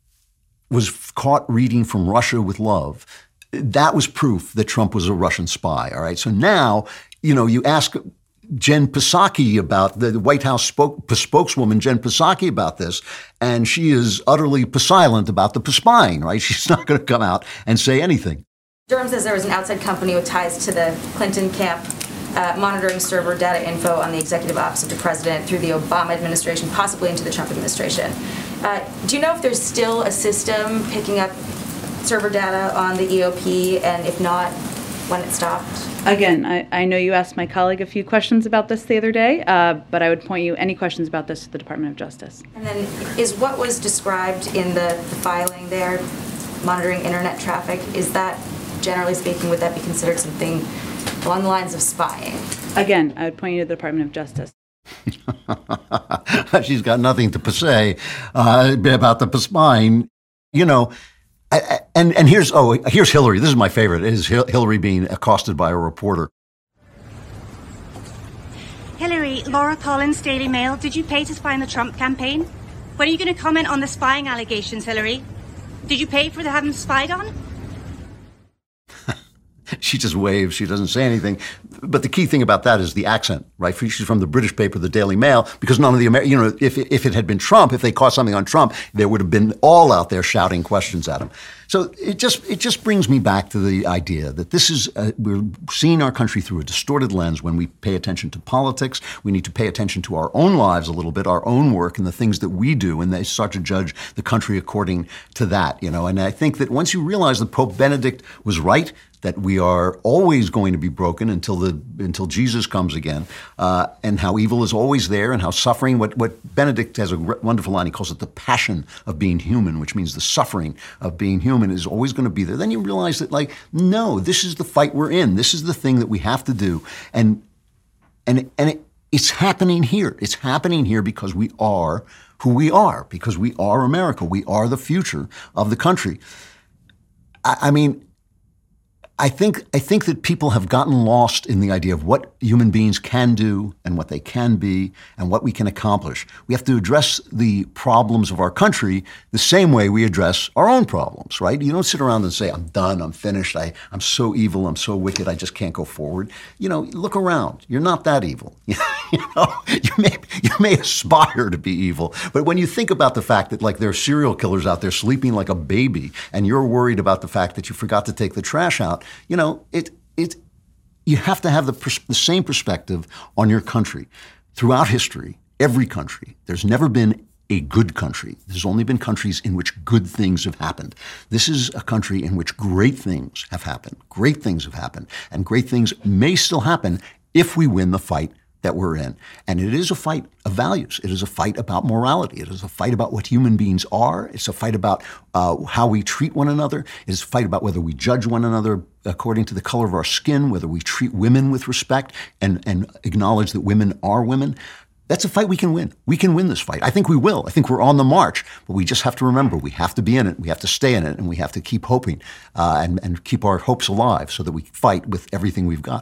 was caught reading From Russia with Love, that was proof that Trump was a Russian spy. All right. So now, you know, you ask Jen Psaki about the White House spoke, spokeswoman, Jen Psaki, about this, and she is utterly silent about the spying, right? She's not going to come out and say anything. Durham says there was an outside company with ties to the Clinton camp uh, monitoring server data info on the executive office of the president through the Obama administration, possibly into the Trump administration. Uh, do you know if there's still a system picking up server data on the E O P, and if not, when it stopped? Again, I, I know you asked my colleague a few questions about this the other day, uh, but I would point you any questions about this to the Department of Justice. And then is what was described in the, the filing there, monitoring internet traffic, is that, generally speaking, would that be considered something along the lines of spying? Again, I would point you to the Department of Justice. She's got nothing to say uh, about the spying. You know, I, I, and and here's oh here's Hillary. This is my favorite. It is Hillary being accosted by a reporter. Hillary, Laura Collins, Daily Mail. Did you pay to spy on the Trump campaign? When are you going to comment on the spying allegations, Hillary? Did you pay for having spied on? She just waves. She doesn't say anything. But the key thing about that is the accent, right? She's from the British paper, the Daily Mail, because none of the Amer- you know, if if it had been Trump, if they caught something on Trump, there would have been all out there shouting questions at him. So it just it just brings me back to the idea that this is uh, we're seeing our country through a distorted lens when we pay attention to politics. We need to pay attention to our own lives a little bit, our own work, and the things that we do, and they start to judge the country according to that. You know, and I think that once you realize that Pope Benedict was right, that we are always going to be broken until the until Jesus comes again, uh, and how evil is always there, and how suffering. What what Benedict has a wonderful line. He calls it the passion of being human, which means the suffering of being human is always going to be there. Then you realize that, like, no, this is the fight we're in. This is the thing that we have to do, and and and it, it's happening here. It's happening here because we are who we are, because we are America. We are the future of the country. I, I mean. I think I think that people have gotten lost in the idea of what human beings can do and what they can be and what we can accomplish. We have to address the problems of our country the same way we address our own problems, right? You don't sit around and say, "I'm done, I'm finished, I, I'm so evil, I'm so wicked, I just can't go forward." You know, look around. You're not that evil. you know, you may you may aspire to be evil, but when you think about the fact that, like, there are serial killers out there sleeping like a baby, and you're worried about the fact that you forgot to take the trash out, you know, it it you have to have the pers- the same perspective on your country. Throughout history, every country, there's never been a good country. There's only been countries in which good things have happened. This is a country in which great things have happened. Great things have happened, and great things may still happen if we win the fight that we're in. And it is a fight of values. It is a fight about morality. It is a fight about what human beings are. It's a fight about uh, how we treat one another. It is a fight about whether we judge one another according to the color of our skin, whether we treat women with respect and, and acknowledge that women are women. That's a fight we can win. We can win this fight. I think we will. I think we're on the march, but we just have to remember we have to be in it. We have to stay in it, and we have to keep hoping uh, and, and keep our hopes alive so that we fight with everything we've got.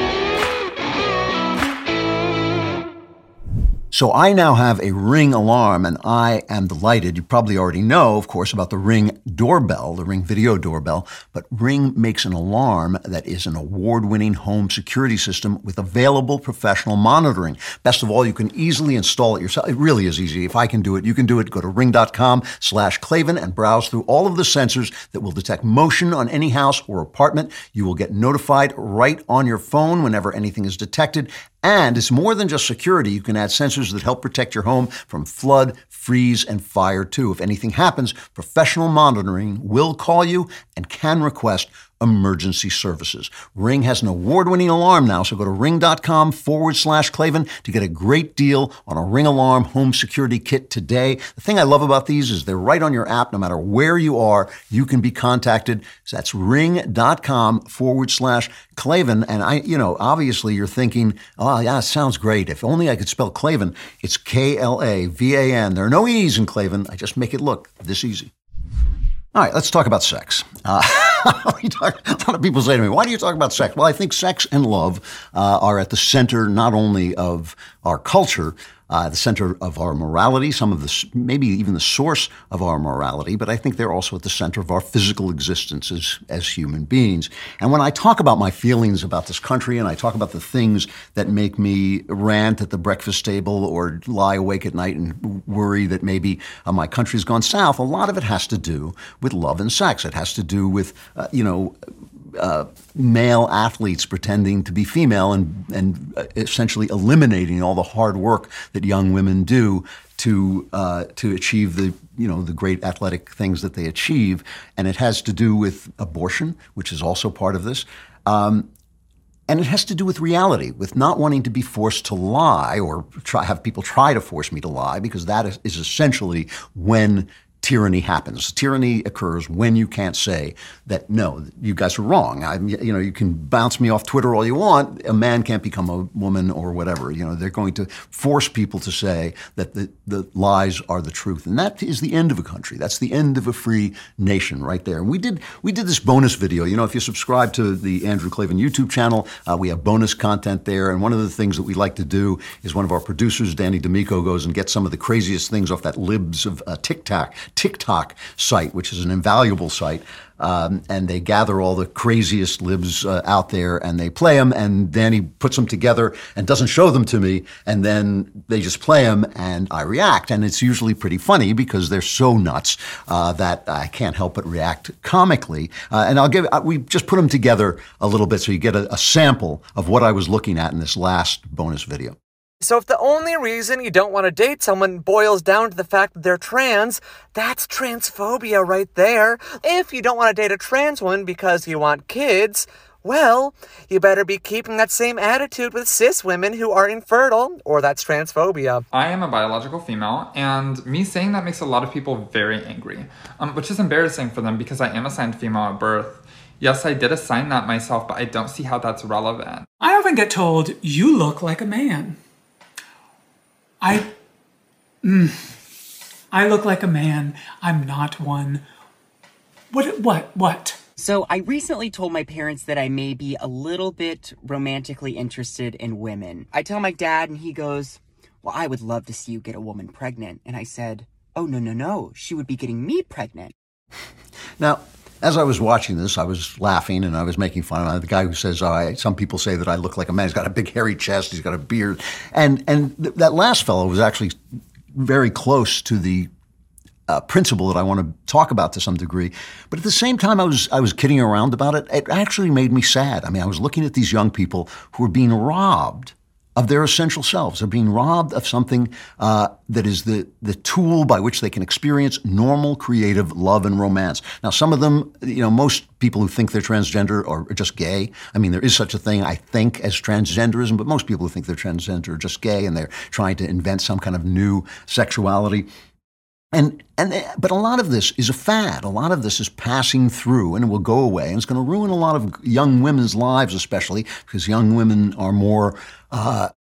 So I now have a Ring alarm, and I am delighted. You probably already know, of course, about the Ring doorbell, the Ring video doorbell, but Ring makes an alarm that is an award-winning home security system with available professional monitoring. Best of all, you can easily install it yourself. It really is easy. If I can do it, you can do it. Go to ring.com slash Klavan and browse through all of the sensors that will detect motion on any house or apartment. You will get notified right on your phone whenever anything is detected. And it's more than just security. You can add sensors that help protect your home from flood, freeze, and fire, too. If anything happens, professional monitoring will call you and can request emergency services. Ring has an award-winning alarm now, so go to ring.com forward slash Klavan to get a great deal on a Ring alarm home security kit today. The thing I love about these is they're right on your app. No matter where you are, you can be contacted. So that's ring.com forward slash Klavan. And I, you know, obviously you're thinking, oh yeah, it sounds great. If only I could spell Klavan. It's K L A V A N. There are no E's in Klavan. I just make it look this easy. All right, let's talk about sex. Uh, we talk, a lot of people say to me, why do you talk about sex? Well, I think sex and love uh, are at the center not only of our culture, uh, the center of our morality, some of the, maybe even the source of our morality, but I think they're also at the center of our physical existence as, as human beings. And when I talk about my feelings about this country and I talk about the things that make me rant at the breakfast table or lie awake at night and worry that maybe uh, my country's gone south, a lot of it has to do with love and sex. It has to do with, uh, you know, Uh, male athletes pretending to be female and, and essentially eliminating all the hard work that young women do to uh, to achieve the you know the great athletic things that they achieve, and it has to do with abortion, which is also part of this, um, and it has to do with reality, with not wanting to be forced to lie or try, have people try to force me to lie, because that is, is essentially when tyranny happens. Tyranny occurs when you can't say that, no, you guys are wrong. I, you know, you can bounce me off Twitter all you want. A man can't become a woman or whatever. You know, they're going to force people to say that the, the lies are the truth. And that is the end of a country. That's the end of a free nation right there. And we did, we did this bonus video. You know, if you subscribe to the Andrew Klavan YouTube channel, uh, we have bonus content there. And one of the things that we like to do is one of our producers, Danny D'Amico, goes and gets some of the craziest things off that Libs of uh, TikTok. TikTok site, which is an invaluable site, um, and they gather all the craziest libs uh, out there and they play them, and Danny puts them together and doesn't show them to me, and then they just play them and I react, and it's usually pretty funny because they're so nuts uh, that I can't help but react comically. Uh, and I'll give uh, we just put them together a little bit so you get a, a sample of what I was looking at in this last bonus video. So if the only reason you don't want to date someone boils down to the fact that they're trans, that's transphobia right there. If you don't want to date a trans woman because you want kids, well, you better be keeping that same attitude with cis women who are infertile, or that's transphobia. I am a biological female, and me saying that makes a lot of people very angry, um, which is embarrassing for them because I am assigned female at birth. Yes, I did assign that myself, but I don't see how that's relevant. I often get told, you look like a man. I, mm, I look like a man. I'm not one. What, what, what? So I recently told my parents that I may be a little bit romantically interested in women. I tell my dad and he goes, well, I would love to see you get a woman pregnant. And I said, oh, no, no, no. She would be getting me pregnant. Now, as I was watching this, I was laughing and I was making fun of the guy who says, oh, I, some people say that I look like a man. He's got a big hairy chest. He's got a beard. And and th- that last fellow was actually very close to the uh, principle that I want to talk about to some degree. But at the same time, I was I was kidding around about it. It actually made me sad. I mean, I was looking at these young people who are being robbed of their essential selves. They're being robbed of something uh, that is the, the tool by which they can experience normal, creative love and romance. Now, some of them, you know, most people who think they're transgender are just gay. I mean, there is such a thing, I think, as transgenderism, but most people who think they're transgender are just gay and they're trying to invent some kind of new sexuality. And and but a lot of this is a fad. A lot of this is passing through and it will go away. And it's going to ruin a lot of young women's lives, especially because young women are more uh,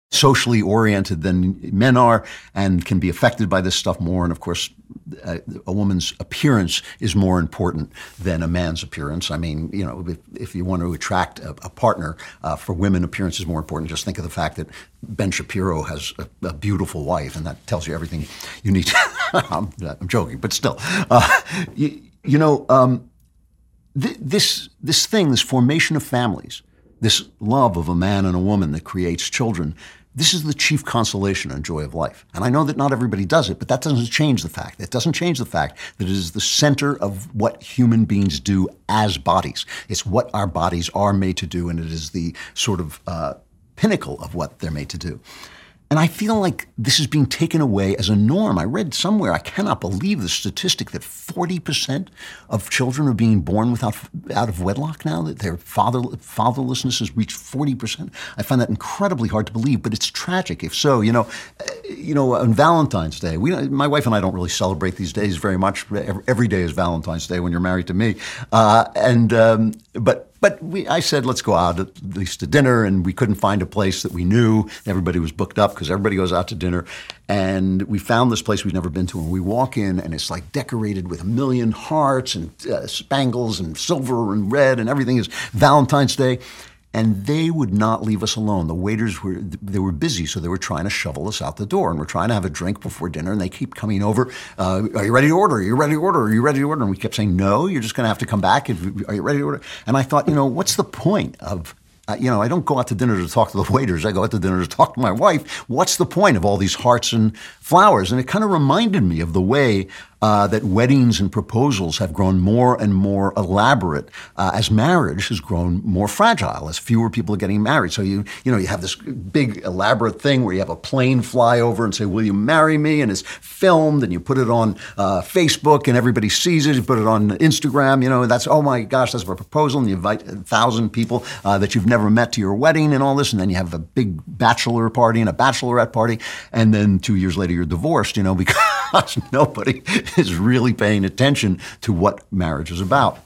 socially oriented than men are and can be affected by this stuff more. And of course, a, a woman's appearance is more important than a man's appearance. I mean, you know, if, if you want to attract a, a partner, uh, for women, appearance is more important. Just think of the fact that Ben Shapiro has a, a beautiful wife, and that tells you everything you need to. I'm, I'm joking, but still, uh, you, you know, um, th- this this thing, this formation of families, this love of a man and a woman that creates children, this is the chief consolation and joy of life. And I know that not everybody does it, but that doesn't change the fact. It doesn't change the fact that it is the center of what human beings do as bodies. It's what our bodies are made to do, and it is the sort of uh, pinnacle of what they're made to do. And I feel like this is being taken away as a norm. I read somewhere, I cannot believe the statistic that forty percent of children are being born without out of wedlock now, that their father, fatherlessness has reached forty percent. I find that incredibly hard to believe, but it's tragic if so. You know, you know, on Valentine's Day, we, my wife and I don't really celebrate these days very much. Every day is Valentine's Day when you're married to me. Uh, and um, but But we, I said, let's go out at least to dinner, and we couldn't find a place that we knew. Everybody was booked up because everybody goes out to dinner. And we found this place we'd never been to, and we walk in, and it's like decorated with a million hearts and uh, spangles and silver and red, and everything is Valentine's Day. And they would not leave us alone. The waiters were, they were busy, so they were trying to shovel us out the door. And we're trying to have a drink before dinner, and they keep coming over. Uh, are you ready to order? Are you ready to order? Are you ready to order? And we kept saying, no, you're just going to have to come back. If, are you ready to order? And I thought, you know, what's the point of, uh, you know, I don't go out to dinner to talk to the waiters. I go out to dinner to talk to my wife. What's the point of all these hearts and flowers? And it kind of reminded me of the way Uh, that weddings and proposals have grown more and more elaborate uh, as marriage has grown more fragile, as fewer people are getting married. So you you know you have this big elaborate thing where you have a plane fly over and say, "Will you marry me?" and it's filmed, and you put it on uh, Facebook, and everybody sees it. You put it on Instagram, you know, and that's, oh my gosh, that's a proposal, and you invite a thousand people uh, that you've never met to your wedding and all this, and then you have a big bachelor party and a bachelorette party, and then two years later you're divorced, you know, because nobody is really paying attention to what marriage is about.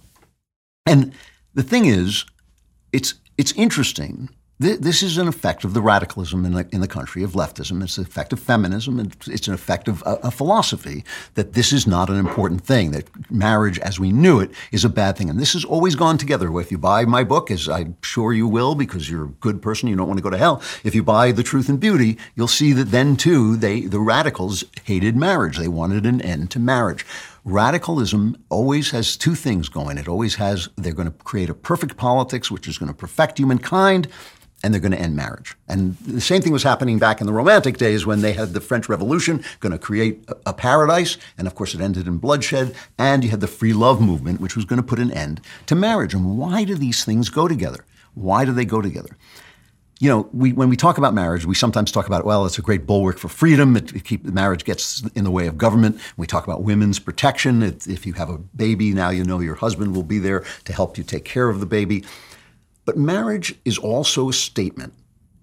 And the thing is, it's it's interesting. This is an effect of the radicalism in the, in the country, of leftism. It's an effect of feminism. And it's an effect of a, a philosophy that this is not an important thing, that marriage as we knew it is a bad thing. And this has always gone together. If you buy my book, as I'm sure you will because you're a good person, you don't want to go to hell. If you buy The Truth and Beauty, you'll see that then, too, they the radicals hated marriage. They wanted an end to marriage. Radicalism always has two things going. It always has, they're going to create a perfect politics, which is going to perfect humankind, and they're going to end marriage. And the same thing was happening back in the Romantic days when they had the French Revolution, going to create a, a paradise. And of course, it ended in bloodshed. And you had the free love movement, which was going to put an end to marriage. And why do these things go together? Why do they go together? You know, we, when we talk about marriage, we sometimes talk about, well, it's a great bulwark for freedom. It, it keep, marriage gets in the way of government. We talk about women's protection. It, if you have a baby, now you know your husband will be there to help you take care of the baby. But marriage is also a statement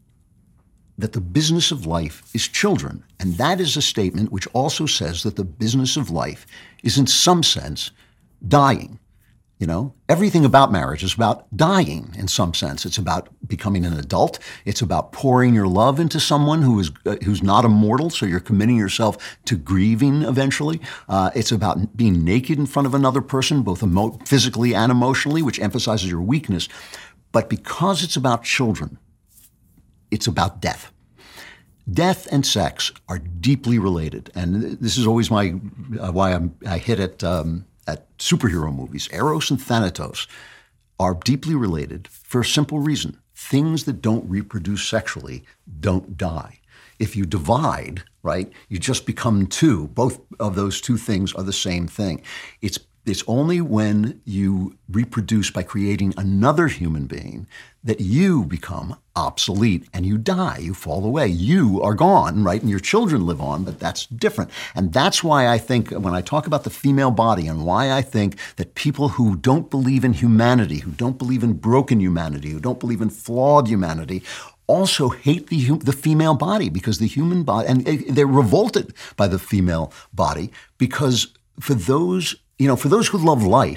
that the business of life is children. And that is a statement which also says that the business of life is, in some sense, dying. You know, everything about marriage is about dying in some sense. It's about becoming an adult. It's about pouring your love into someone who is uh, who's not immortal, so you're committing yourself to grieving eventually. Uh, it's about being naked in front of another person, both emo- physically and emotionally, which emphasizes your weakness. But because it's about children, it's about death. Death and sex are deeply related, and this is always my uh, why I'm, I hit at um, at superhero movies. Eros and Thanatos are deeply related for a simple reason: things that don't reproduce sexually don't die. If you divide, right, you just become two. Both of those two things are the same thing. It's It's only when you reproduce by creating another human being that you become obsolete and you die, you fall away, you are gone, right? And your children live on, but that's different. And that's why I think when I talk about the female body and why I think that people who don't believe in humanity, who don't believe in broken humanity, who don't believe in flawed humanity, also hate the the female body, because the human body, and they're revolted by the female body, because for those You know, for those who love life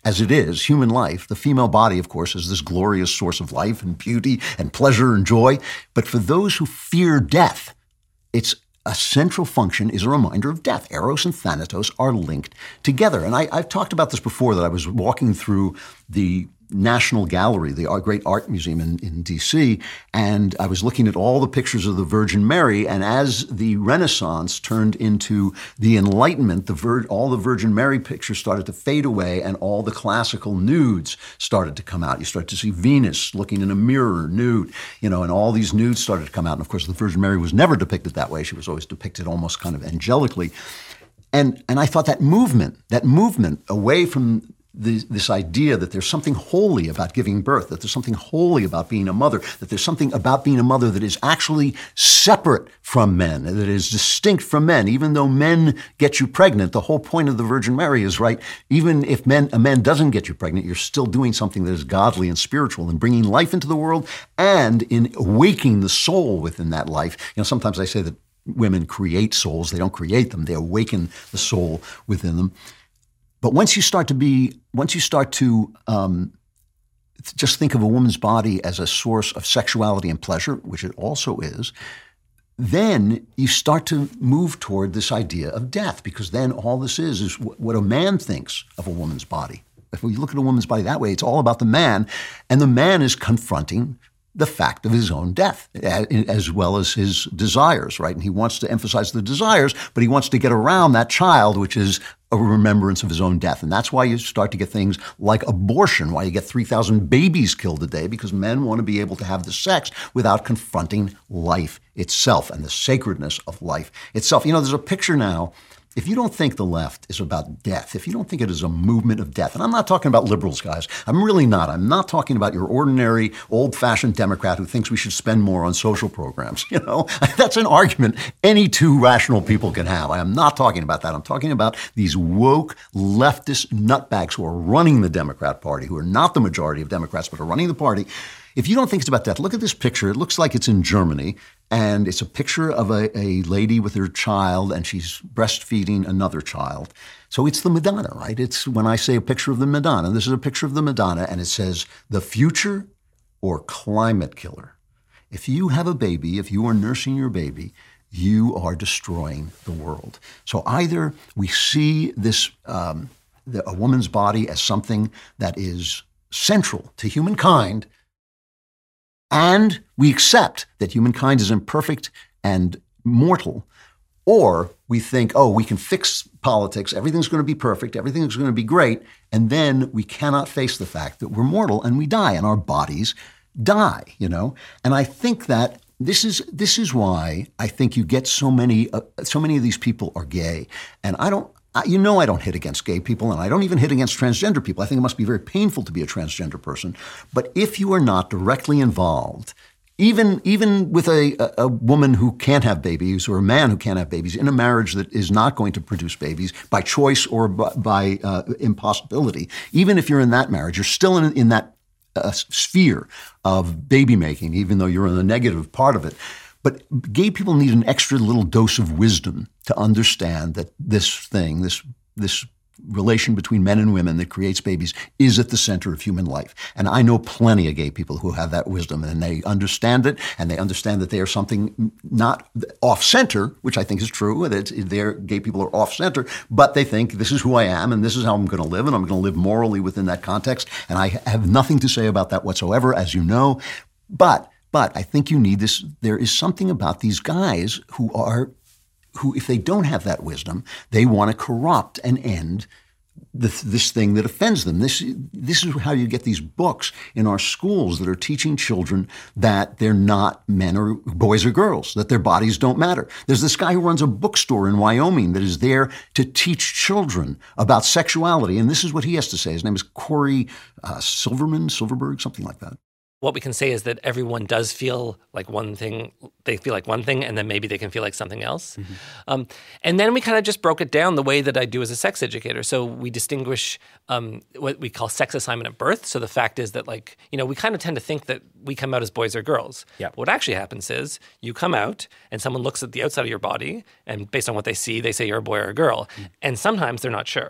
as it is, human life, the female body, of course, is this glorious source of life and beauty and pleasure and joy. But for those who fear death, it's a central function is a reminder of death. Eros and Thanatos are linked together. And I, I've talked about this before, that I was walking through the National Gallery, the great art museum in, in D C, and I was looking at all the pictures of the Virgin Mary, and as the Renaissance turned into the Enlightenment, the Vir- all the Virgin Mary pictures started to fade away, and all the classical nudes started to come out. You started to see Venus looking in a mirror, nude, you know, and all these nudes started to come out. And of course, the Virgin Mary was never depicted that way. She was always depicted almost kind of angelically. And, and I thought that movement, that movement away from This, this idea that there's something holy about giving birth, that there's something holy about being a mother, that there's something about being a mother that is actually separate from men, that is distinct from men. Even though men get you pregnant, the whole point of the Virgin Mary is, right, even if men, a man doesn't get you pregnant, you're still doing something that is godly and spiritual and bringing life into the world and in awakening the soul within that life. You know, sometimes I say that women create souls. They don't create them. They awaken the soul within them. But once you start to be, once you start to um, just think of a woman's body as a source of sexuality and pleasure, which it also is, then you start to move toward this idea of death, because then all this is is what a man thinks of a woman's body. If we look at a woman's body that way, it's all about the man, and the man is confronting the fact of his own death, as well as his desires, right? And he wants to emphasize the desires, but he wants to get around that child, which is a remembrance of his own death. And that's why you start to get things like abortion, why you get three thousand babies killed a day, because men want to be able to have the sex without confronting life itself and the sacredness of life itself. You know, there's a picture now. If you don't think the left is about death, if you don't think it is a movement of death, and I'm not talking about liberals, guys. I'm really not. I'm not talking about your ordinary, old-fashioned Democrat who thinks we should spend more on social programs. You know, that's an argument any two rational people can have. I am not talking about that. I'm talking about these woke leftist nutbags who are running the Democrat Party, who are not the majority of Democrats, but are running the party. If you don't think it's about death, look at this picture. It looks like it's in Germany, and it's a picture of a, a lady with her child, and she's breastfeeding another child. So it's the Madonna, right? It's when I say a picture of the Madonna, this is a picture of the Madonna, and it says, the future or climate killer. If you have a baby, if you are nursing your baby, you are destroying the world. So either we see this, um, the, a woman's body as something that is central to humankind, and we accept that humankind is imperfect and mortal, or we think, oh, we can fix politics, everything's going to be perfect, everything's going to be great, and then we cannot face the fact that we're mortal and we die and our bodies die, you know? And I think that this is this is why I think you get so many uh, so many of these people are gay, and I don't. You know I don't hit against gay people, and I don't even hit against transgender people. I think it must be very painful to be a transgender person. But if you are not directly involved, even even with a, a, a woman who can't have babies or a man who can't have babies in a marriage that is not going to produce babies by choice or by, by uh, impossibility, even if you're in that marriage, you're still in, in that uh, sphere of baby making, even though you're in the negative part of it. But gay people need an extra little dose of wisdom to understand that this thing, this this relation between men and women that creates babies is at the center of human life. And I know plenty of gay people who have that wisdom, and they understand it, and they understand that they are something not off-center, which I think is true, that they're, gay people are off-center, but they think this is who I am, and this is how I'm going to live, and I'm going to live morally within that context. And I have nothing to say about that whatsoever, as you know. But But I think you need this. There is something about these guys who are, who, if they don't have that wisdom, they want to corrupt and end the, this thing that offends them. This, this is how you get these books in our schools that are teaching children that they're not men or boys or girls, that their bodies don't matter. There's this guy who runs a bookstore in Wyoming that is there to teach children about sexuality. And this is what he has to say. His name is Corey uh, Silverman, Silverberg, something like that. What we can say is that everyone does feel like one thing, they feel like one thing, and then maybe they can feel like something else. Mm-hmm. Um, and then we kind of just broke it down the way that I do as a sex educator. So we distinguish um, what we call sex assignment at birth. So the fact is that, like, you know, we kind of tend to think that we come out as boys or girls. Yeah. But what actually happens is you come out and someone looks at the outside of your body, and based on what they see, they say you're a boy or a girl. Mm-hmm. And sometimes they're not sure.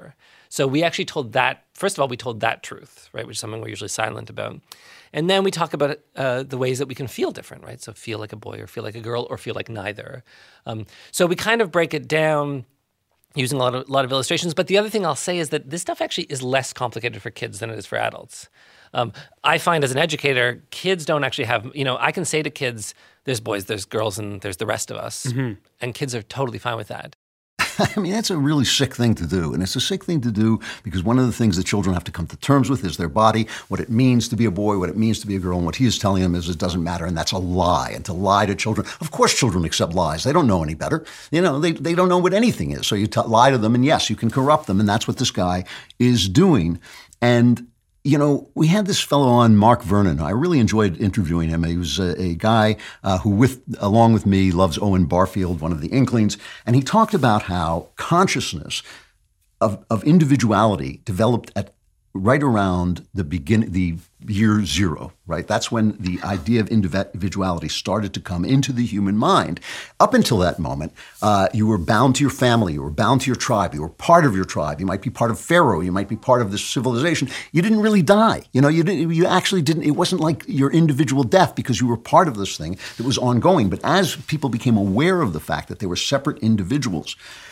So we actually told that, first of all, we told that truth, right, which is something we're usually silent about. And then we talk about uh, the ways that we can feel different, right? So feel like a boy or feel like a girl or feel like neither. Um, so we kind of break it down using a lot of, a lot of illustrations. But the other thing I'll say is that this stuff actually is less complicated for kids than it is for adults. Um, I find as an educator, kids don't actually have, you know, I can say to kids, there's boys, there's girls, and there's the rest of us. Mm-hmm. And kids are totally fine with that. I mean, that's a really sick thing to do. And it's a sick thing to do because one of the things that children have to come to terms with is their body, what it means to be a boy, what it means to be a girl. And what he is telling them is it doesn't matter. And that's a lie. And to lie to children, of course children accept lies. They don't know any better. You know, they, they don't know what anything is. So you t- lie to them and yes, you can corrupt them. And that's what this guy is doing. And you know, we had this fellow on, Mark Vernon. I really enjoyed interviewing him. He was a, a guy uh, who, with along with me, loves Owen Barfield, one of the Inklings. And he talked about how consciousness of, of individuality developed at right around the begin, the year zero, right? That's when the idea of individuality started to come into the human mind. Up until that moment, uh, you were bound to your family, you were bound to your tribe, you were part of your tribe. You might be part of Pharaoh, you might be part of this civilization. You didn't really die. You know, you didn't, you actually didn't, it wasn't like your individual death because you were part of this thing that was ongoing. But as people became aware of the fact that they were separate individuals,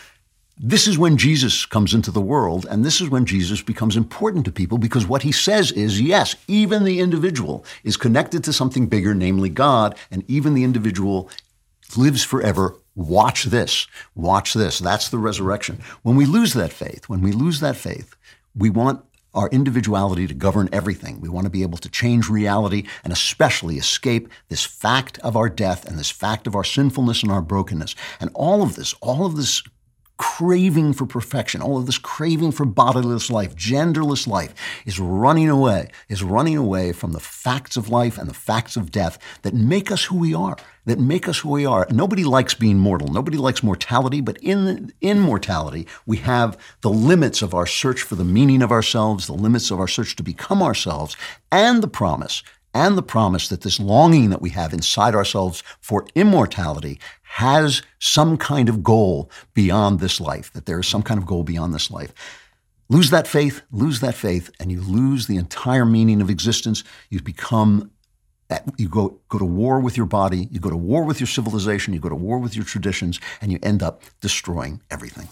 this is when Jesus comes into the world, and this is when Jesus becomes important to people because what he says is, yes, even the individual is connected to something bigger, namely God, and even the individual lives forever. Watch this. Watch this. That's the resurrection. When we lose that faith, when we lose that faith, we want our individuality to govern everything. We want to be able to change reality and especially escape this fact of our death and this fact of our sinfulness and our brokenness. And all of this, all of this craving for perfection, all of this craving for bodiless life, genderless life is running away, is running away from the facts of life and the facts of death that make us who we are, that make us who we are. Nobody likes being mortal. Nobody likes mortality, but in, in mortality, we have the limits of our search for the meaning of ourselves, the limits of our search to become ourselves, and the promise And the promise that this longing that we have inside ourselves for immortality has some kind of goal beyond this life, that there is some kind of goal beyond this life. Lose that faith, lose that faith, and you lose the entire meaning of existence. You become, you go, go to war with your body, you go to war with your civilization, you go to war with your traditions, and you end up destroying everything.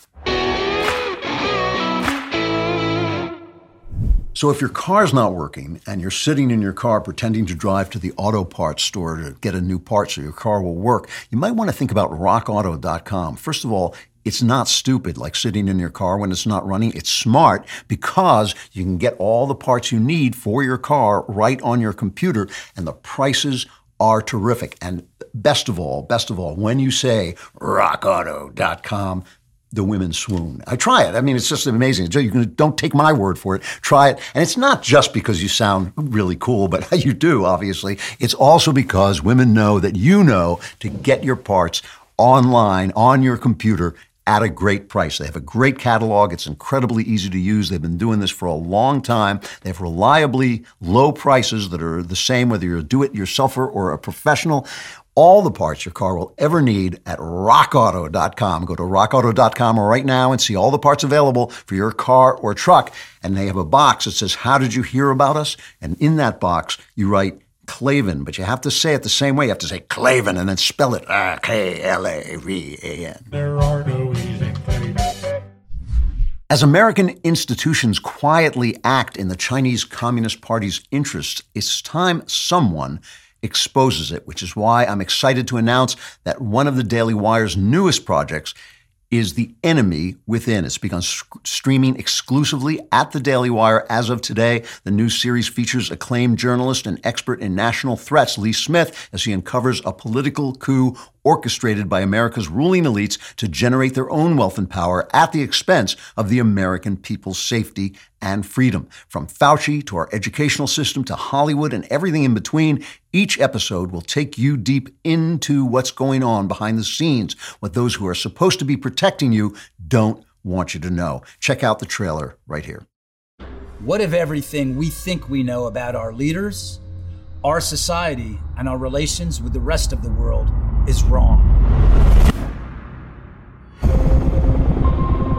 So if your car's not working and you're sitting in your car pretending to drive to the auto parts store to get a new part so your car will work, you might want to think about rock auto dot com. First of all, it's not stupid like sitting in your car when it's not running. It's smart because you can get all the parts you need for your car right on your computer, and the prices are terrific. And best of all, best of all, when you say rock auto dot com, the women swoon. I try it. I mean, it's just amazing. You can, don't take my word for it. Try it. And it's not just because you sound really cool, but you do, obviously. It's also because women know that you know to get your parts online, on your computer, at a great price. They have a great catalog. It's incredibly easy to use. They've been doing this for a long time. They have reliably low prices that are the same whether you're a do-it-yourselfer or a professional. All the parts your car will ever need at rock auto dot com. Go to rock auto dot com right now and see all the parts available for your car or truck. And they have a box that says, how did you hear about us? And in that box, you write Klavan, but you have to say it the same way. You have to say Klavan and then spell it K L A V A N. There are no easy things. As American institutions quietly act in the Chinese Communist Party's interests, it's time someone exposes it, which is why I'm excited to announce that one of the Daily Wire's newest projects is The Enemy Within. It's begun sc- streaming exclusively at the Daily Wire as of today. The new series features acclaimed journalist and expert in national threats, Lee Smith, as he uncovers a political coup orchestrated by America's ruling elites to generate their own wealth and power at the expense of the American people's safety and freedom. From Fauci to our educational system to Hollywood and everything in between, each episode will take you deep into what's going on behind the scenes, what those who are supposed to be protecting you don't want you to know. Check out the trailer right here. What if everything we think we know about our leaders, our society, and our relations with the rest of the world is wrong?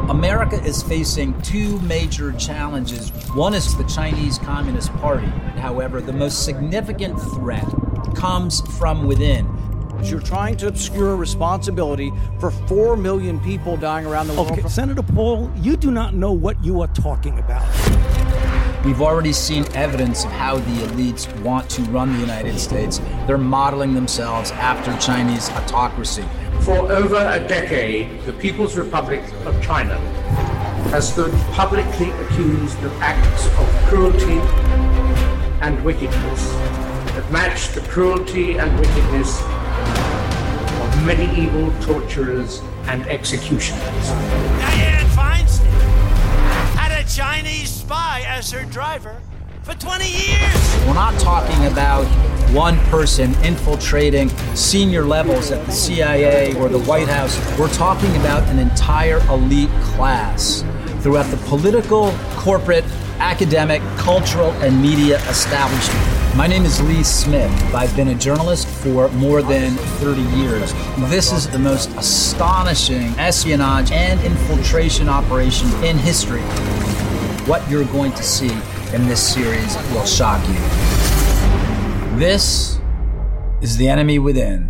America is facing two major challenges. One is the Chinese Communist Party. However, the most significant threat comes from within. You're trying to obscure responsibility for four million people dying around the world. Okay, Senator Paul, you do not know what you are talking about. We've already seen evidence of how the elites want to run the United States. They're modeling themselves after Chinese autocracy. For over a decade, the People's Republic of China has stood publicly accused of acts of cruelty and wickedness that match the cruelty and wickedness of medieval torturers and executioners. Dianne Feinstein had a Chinese spy as her driver for twenty years. We're not talking about one person infiltrating senior levels at the C I A or the White House. We're talking about an entire elite class throughout the political, corporate, academic, cultural, and media establishment. My name is Lee Smith. I've been a journalist for more than thirty years. This is the most astonishing espionage and infiltration operation in history. What you're going to see in this series will shock you. This is The Enemy Within.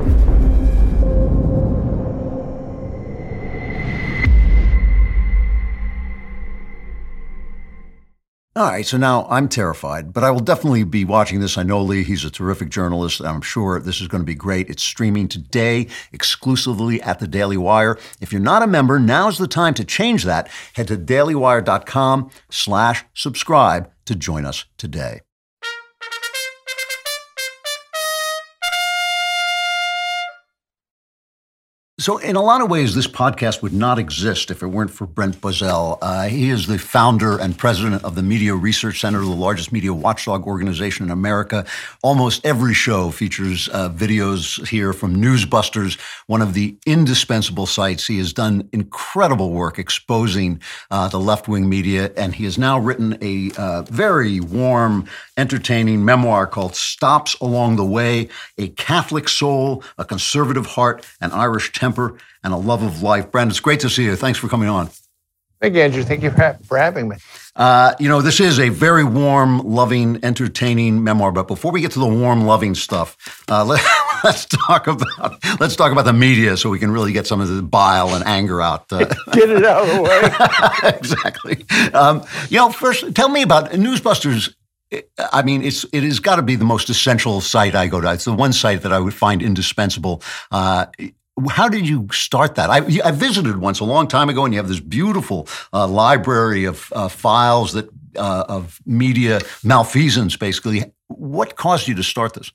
All right, so now I'm terrified, but I will definitely be watching this. I know Lee, he's a terrific journalist. I'm sure this is going to be great. It's streaming today exclusively at the Daily Wire. If you're not a member, now's the time to change that. Head to dailywire.com slash subscribe to join us today. So in a lot of ways, this podcast would not exist if it weren't for Brent Bozell. Uh, he is the founder and president of the Media Research Center, the largest media watchdog organization in America. Almost every show features uh, videos here from Newsbusters, one of the indispensable sites. He has done incredible work exposing uh, the left-wing media, and he has now written a uh, very warm, entertaining memoir called Stops Along the Way, A Catholic Soul, a Conservative Heart, an Irish Temper, and a Love of Life. Brent, it's great to see you. Thanks for coming on. Thank you, Andrew. Thank you for having me. Uh, you know, this is a very warm, loving, entertaining memoir. But before we get to the warm, loving stuff, uh, let, let's talk about let's talk about the media, so we can really get some of the bile and anger out. Uh, get it out of the way. Exactly. Um, you know, first, tell me about Newsbusters. I mean, it's it has got to be the most essential site I go to. It's the one site that I would find indispensable. Uh, How did you start that? I, I visited once a long time ago, and you have this beautiful uh, library of uh, files that uh, of media malfeasance, basically. What caused you to start this?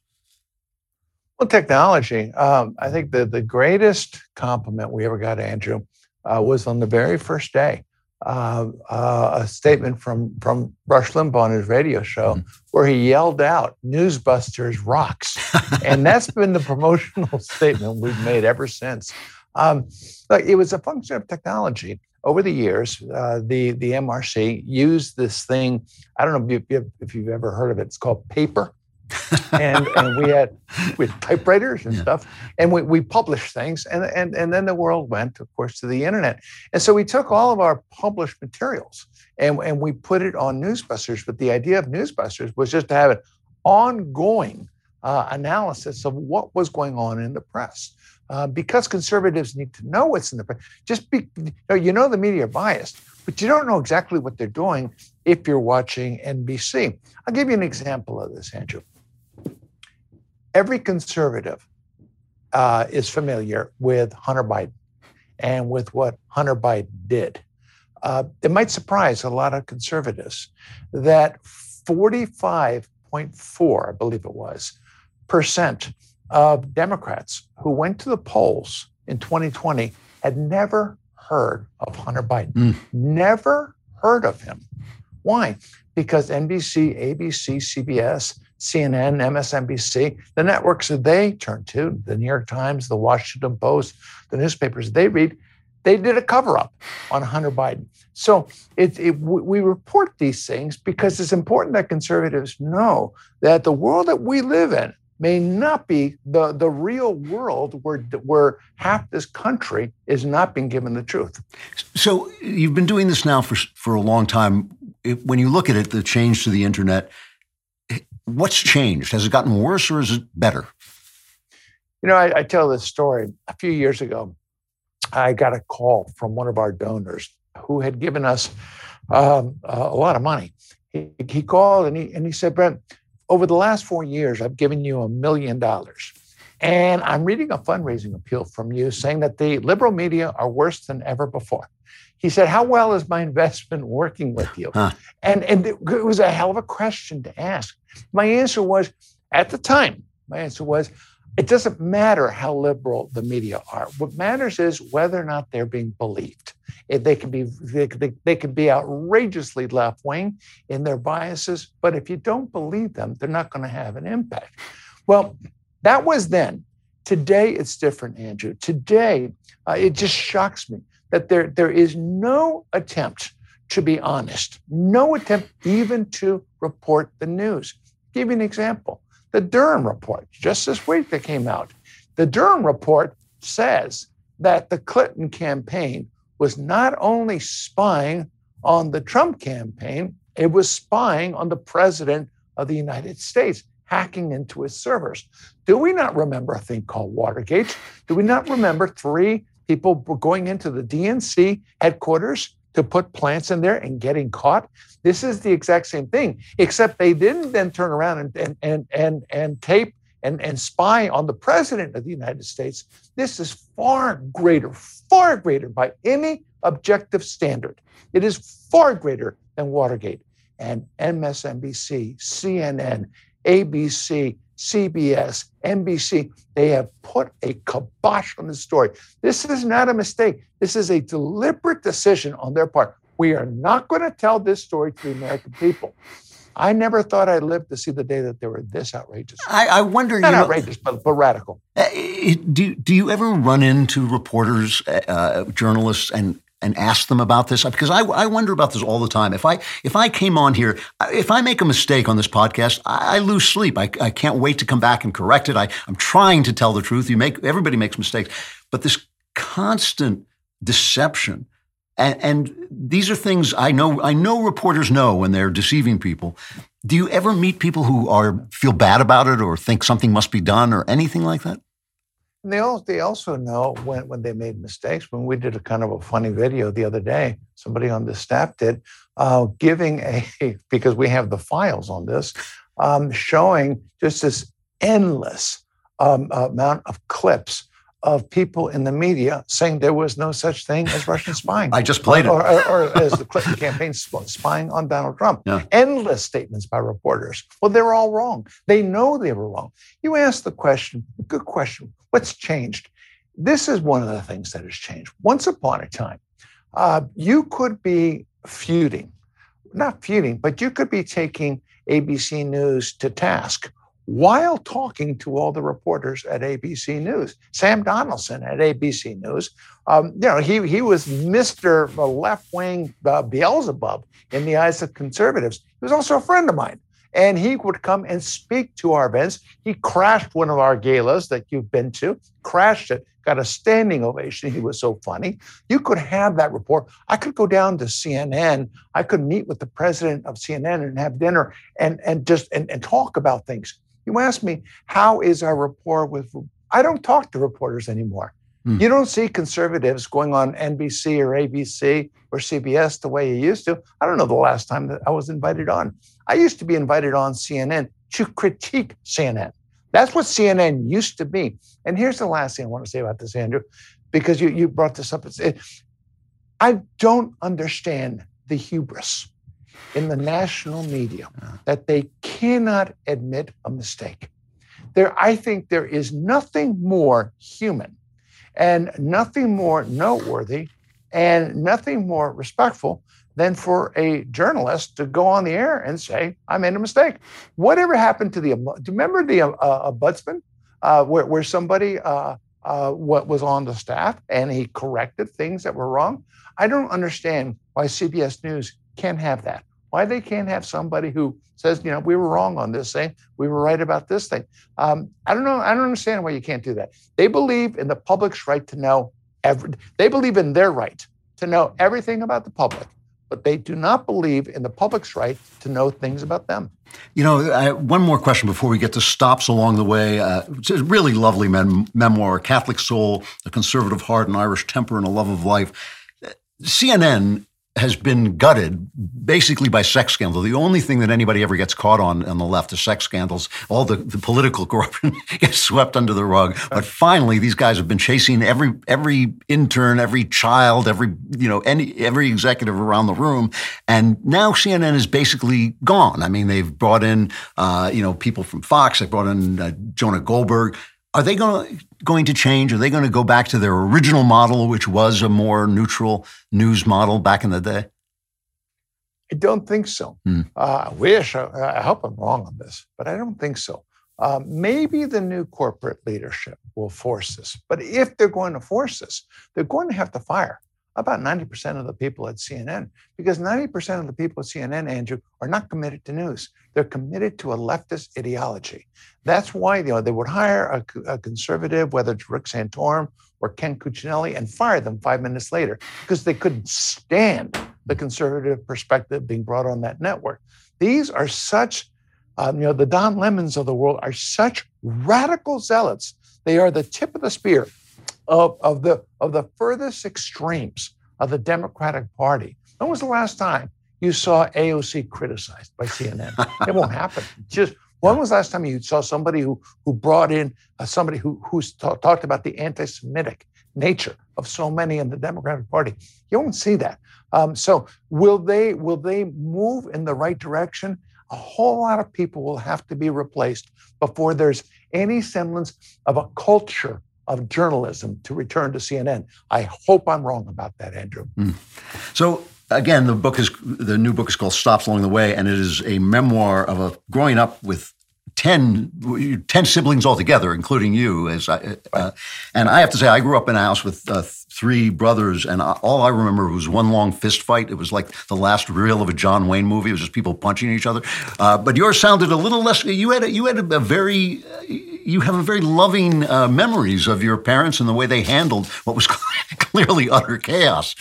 Well, technology. Um, I think the, the greatest compliment we ever got, Andrew, uh, was on the very first day. Uh, uh, a statement from, from Rush Limbaugh on his radio show mm-hmm. where he yelled out, "Newsbusters rocks." And that's been the promotional statement we've made ever since. Um, look, it was a function of technology. Over the years, uh, the, the M R C used this thing. I don't know if, you, if you've ever heard of it. It's called paper. and and we had with typewriters and yeah. stuff, and we, we published things, and, and and then the world went, of course, to the internet. And so we took all of our published materials and, and we put it on Newsbusters. But the idea of Newsbusters was just to have an ongoing uh, analysis of what was going on in the press. Uh, because conservatives need to know what's in the press. Just be, you know, you know the media are biased, but you don't know exactly what they're doing if you're watching N B C. I'll give you an example of this, Andrew. Every conservative uh, is familiar with Hunter Biden and with what Hunter Biden did. Uh, it might surprise a lot of conservatives that forty-five point four, I believe it was, percent of Democrats who went to the polls in twenty twenty had never heard of Hunter Biden, mm. never heard of him. Why? Because N B C, A B C, C B S, C N N, M S N B C, the networks that they turn to, the New York Times, the Washington Post, the newspapers they read, they did a cover-up on Hunter Biden. So it, it, we report these things because it's important that conservatives know that the world that we live in, may not be the, the real world where, where half this country is not being given the truth. So you've been doing this now for, for a long time. It, when you look at it, the change to the internet, what's changed? Has it gotten worse or is it better? You know, I, I tell this story. A few years ago, I got a call from one of our donors who had given us um, a lot of money. He, he called and he, and he said, Brent, over the last four years, I've given you a million dollars. And I'm reading a fundraising appeal from you saying that the liberal media are worse than ever before. He said, how well is my investment working with you? Huh. And, and it was a hell of a question to ask. My answer was, at the time, my answer was, it doesn't matter how liberal the media are. What matters is whether or not they're being believed. If they can be, they, they, they can be outrageously left-wing in their biases, but if you don't believe them, they're not going to have an impact. Well, that was then. Today, it's different, Andrew. Today, uh, it just shocks me that there, there is no attempt to be honest, no attempt even to report the news. I'll give you an example. The Durham report, just this week that came out. The Durham report says that the Clinton campaign was not only spying on the Trump campaign, it was spying on the president of the United States, hacking into his servers. Do we not remember a thing called Watergate? Do we not remember three people going into the D N C headquarters to put plants in there and getting caught? This is the exact same thing, except they didn't then turn around and and and and, and tape and, and spy on the president of the United States. This is far greater, far greater by any objective standard. It is far greater than Watergate. And M S N B C, C N N, A B C, C B S, N B C, they have put a kibosh on the story. This is not a mistake. This is a deliberate decision on their part. We are not going to tell this story to the American people. I never thought I'd live to see the day that they were this outrageous. I, I wonder, not you know, outrageous, but, but radical. Uh, do do you ever run into reporters, uh, journalists, and and ask them about this? Because I, I wonder about this all the time. If I if I came on here, if I make a mistake on this podcast, I, I lose sleep. I, I can't wait to come back and correct it. I, I'm trying to tell the truth. You make everybody makes mistakes, but this constant deception. And, and these are things I know. I know reporters know when they're deceiving people. Do you ever meet people who are feel bad about it or think something must be done or anything like that? And they also, they also know when, when they made mistakes. When we did a kind of a funny video the other day, somebody on the staff did, uh, giving a, because we have the files on this, um, showing just this endless um, amount of clips of people in the media saying there was no such thing as Russian spying. I just played or, it. Or, or as the Clinton campaign spying on Donald Trump. Yeah. Endless statements by reporters. Well, they were all wrong. They know they were wrong. You asked the question, good question, what's changed? This is one of the things that has changed. Once upon a time, uh, you could be feuding, not feuding, but you could be taking A B C News to task while talking to all the reporters at A B C News. Sam Donaldson at A B C News, um, you know, he he was Mister left-wing uh, Beelzebub in the eyes of conservatives. He was also a friend of mine. And he would come and speak to our events. He crashed one of our galas that you've been to, crashed it, got a standing ovation. He was so funny. You could have that report. I could go down to C N N. I could meet with the president of C N N and have dinner and, and just and, and talk about things. You ask me, how is our rapport with, I don't talk to reporters anymore. Hmm. You don't see conservatives going on N B C or A B C or C B S the way you used to. I don't know the last time that I was invited on. I used to be invited on C N N to critique C N N. That's what C N N used to be. And here's the last thing I want to say about this, Andrew, because you, you brought this up. It's, it, I don't understand the hubris in the national media that they cannot admit a mistake. There, I think there is nothing more human and nothing more noteworthy and nothing more respectful than for a journalist to go on the air and say, I made a mistake. Whatever happened to the, do you remember the uh, ombudsman uh, where, where somebody uh, uh, what was on the staff and he corrected things that were wrong? I don't understand why C B S News can't have that. Why they can't have somebody who says, you know, we were wrong on this thing, we were right about this thing. Um, I don't know. I don't understand why you can't do that. They believe in the public's right to know every. They believe in their right to know everything about the public, but they do not believe in the public's right to know things about them. You know, I, one more question before we get to Stops Along the Way. Uh, it's a really lovely mem- memoir, A Catholic Soul, A Conservative Heart, An Irish Temper, and a Love of Life. C N N has been gutted basically by sex scandal. The only thing that anybody ever gets caught on on the left is sex scandals. All the, the political corruption gets swept under the rug. But finally, these guys have been chasing every every intern, every child, every you know any every executive around the room. And now C N N is basically gone. I mean, they've brought in uh, you know people from Fox. They brought in uh, Jonah Goldberg. Are they going to, going to change? Are they going to go back to their original model, which was a more neutral news model back in the day? I don't think so. Hmm. Uh, I wish, I, I hope I'm wrong on this, but I don't think so. Uh, maybe the new corporate leadership will force this. But if they're going to force this, they're going to have to fire about ninety percent of the people at C N N, because ninety percent of the people at C N N, Andrew, are not committed to news. They're committed to a leftist ideology. That's why you know, they would hire a, a conservative, whether it's Rick Santorum or Ken Cuccinelli, and fire them five minutes later because they couldn't stand the conservative perspective being brought on that network. These are such, um, you know, the Don Lemons of the world are such radical zealots. They are the tip of the spear of, of, the, of the furthest extremes of the Democratic Party. When was the last time you saw A O C criticized by C N N? It won't happen. Just when was the last time you saw somebody who who brought in uh, somebody who who's ta- talked about the anti-Semitic nature of so many in the Democratic Party? You won't see that. Um, so will they will they move in the right direction? A whole lot of people will have to be replaced before there's any semblance of a culture of journalism to return to C N N. I hope I'm wrong about that, Andrew. Mm. So. Again, the book is the new book is called Stops Along the Way, and it is a memoir of a growing up with ten, ten siblings altogether, including you. As I, uh, and I have to say, I grew up in a house with uh, three brothers, and all I remember was one long fist fight. It was like the last reel of a John Wayne movie. It was just people punching each other. Uh, but yours sounded a little less. You had a, you had a very. You have a very loving uh, memories of your parents and the way they handled what was clearly utter chaos.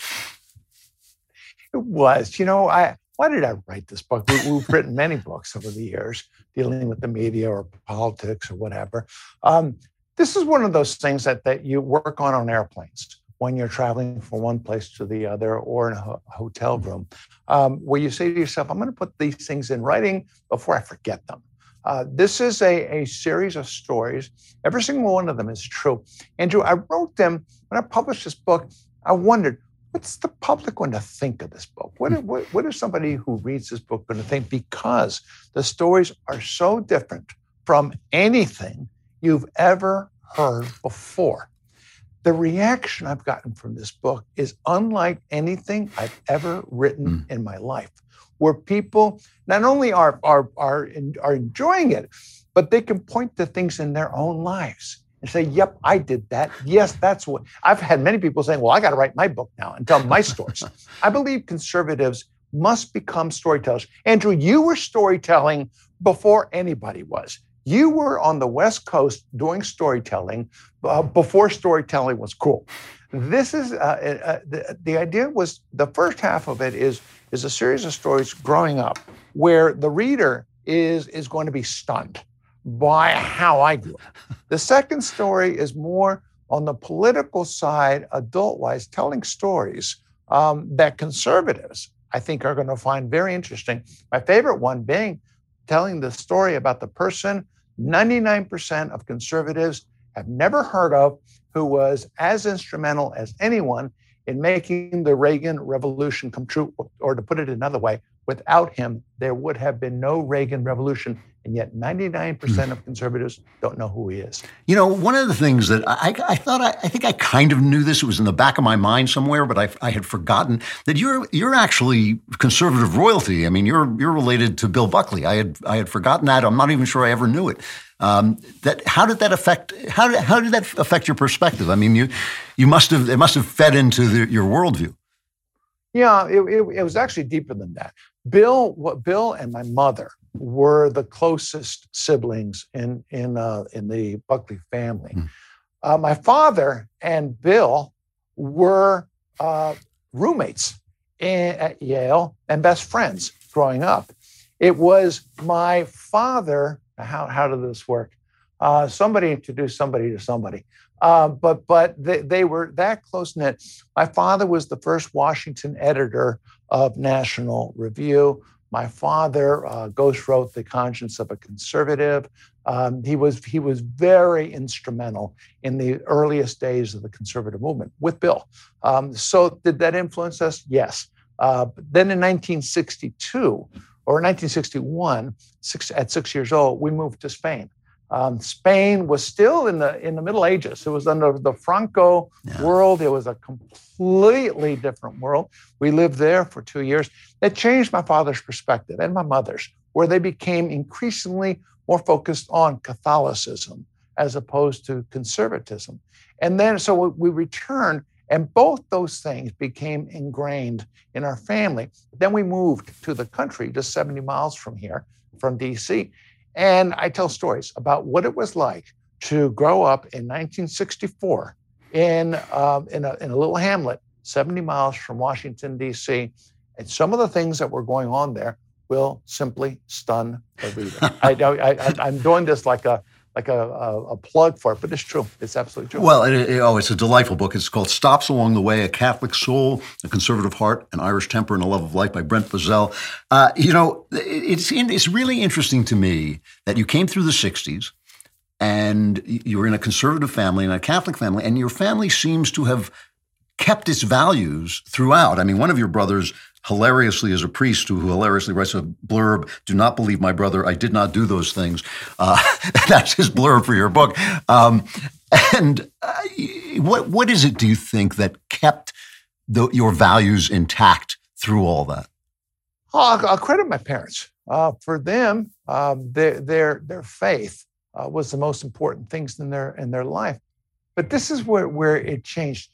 It was. You know, I why did I write this book? We, we've written many books over the years dealing with the media or politics or whatever. Um, this is one of those things that, that you work on on airplanes when you're traveling from one place to the other or in a ho- hotel room, um, where you say to yourself, I'm going to put these things in writing before I forget them. Uh, this is a, a series of stories. Every single one of them is true. Andrew, I wrote them, when I published this book, I wondered, what's the public going to think of this book? What, what, what is somebody who reads this book going to think? Because the stories are so different from anything you've ever heard before. The reaction I've gotten from this book is unlike anything I've ever written mm. in my life, where people not only are, are, are, are enjoying it, but they can point to things in their own lives and say, yep, I did that. Yes, that's what. I've had many people saying, well, I got to write my book now and tell my stories. I believe conservatives must become storytellers. Andrew, you were storytelling before anybody was. You were on the West Coast doing storytelling uh, before storytelling was cool. This is, uh, uh, the, the idea was, the first half of it is, is a series of stories growing up where the reader is, is going to be stunned by how I grew up. The second story is more on the political side, adult-wise, telling stories um, that conservatives, I think, are going to find very interesting. My favorite one being telling the story about the person ninety-nine percent of conservatives have never heard of, who was as instrumental as anyone in making the Reagan Revolution come true. Or to put it another way, without him, there would have been no Reagan Revolution. And yet ninety-nine percent of conservatives don't know who he is. You know, one of the things that I, I thought, I, I think I kind of knew this, it was in the back of my mind somewhere, but I, I had forgotten that you're you're actually conservative royalty. I mean, you're you're related to Bill Buckley. I had I had forgotten that. I'm not even sure I ever knew it. Um, that how did that affect how did how did that affect your perspective? I mean, you you must have it must have fed into the, your worldview. Yeah, it, it, it was actually deeper than that. Bill, what Bill and my mother were the closest siblings in in uh, in the Buckley family. Mm. Uh, my father and Bill were uh, roommates in, at Yale and best friends growing up. It was my father. How how did this work? Uh, somebody introduced somebody to somebody. Uh, but but they, they were that close-knit. My father was the first Washington editor of National Review. My father uh, ghostwrote The Conscience of a Conservative. Um, he was he was very instrumental in the earliest days of the conservative movement with Bill. Um, so did that influence us? Yes. Uh, but then in nineteen sixty-two or nineteen sixty-one, six, at six years old, we moved to Spain. Um, Spain was still in the in the Middle Ages. It was under the Franco yeah. world. It was a completely different world. We lived there for two years. That changed my father's perspective and my mother's, where they became increasingly more focused on Catholicism as opposed to conservatism. And then so we returned, and both those things became ingrained in our family. Then we moved to the country, just seventy miles from here, from D C, and I tell stories about what it was like to grow up in nineteen sixty-four in, um, in, a, in a little hamlet, seventy miles from Washington, D C. And some of the things that were going on there will simply stun the reader. I, I, I, I'm doing this like a like a, a, a plug for it, but it's true. It's absolutely true. Well, it, it, oh, it's a delightful book. It's called Stops Along the Way, A Catholic Soul, A Conservative Heart, An Irish Temper, and a Love of Life by Brent Bozell. Uh, you know, it's it's really interesting to me that you came through the sixties and you were in a conservative family and a Catholic family, and your family seems to have kept its values throughout. I mean, one of your brothers hilariously is a priest who, who hilariously writes a blurb, "Do not believe my brother, I did not do those things." Uh, that's his blurb for your book. Um, and uh, what what is it, do you think, that kept the, your values intact through all that? Oh, I'll, I'll credit my parents. Uh, for them, um, their their their faith uh, was the most important things in their in their life. But this is where, where it changed.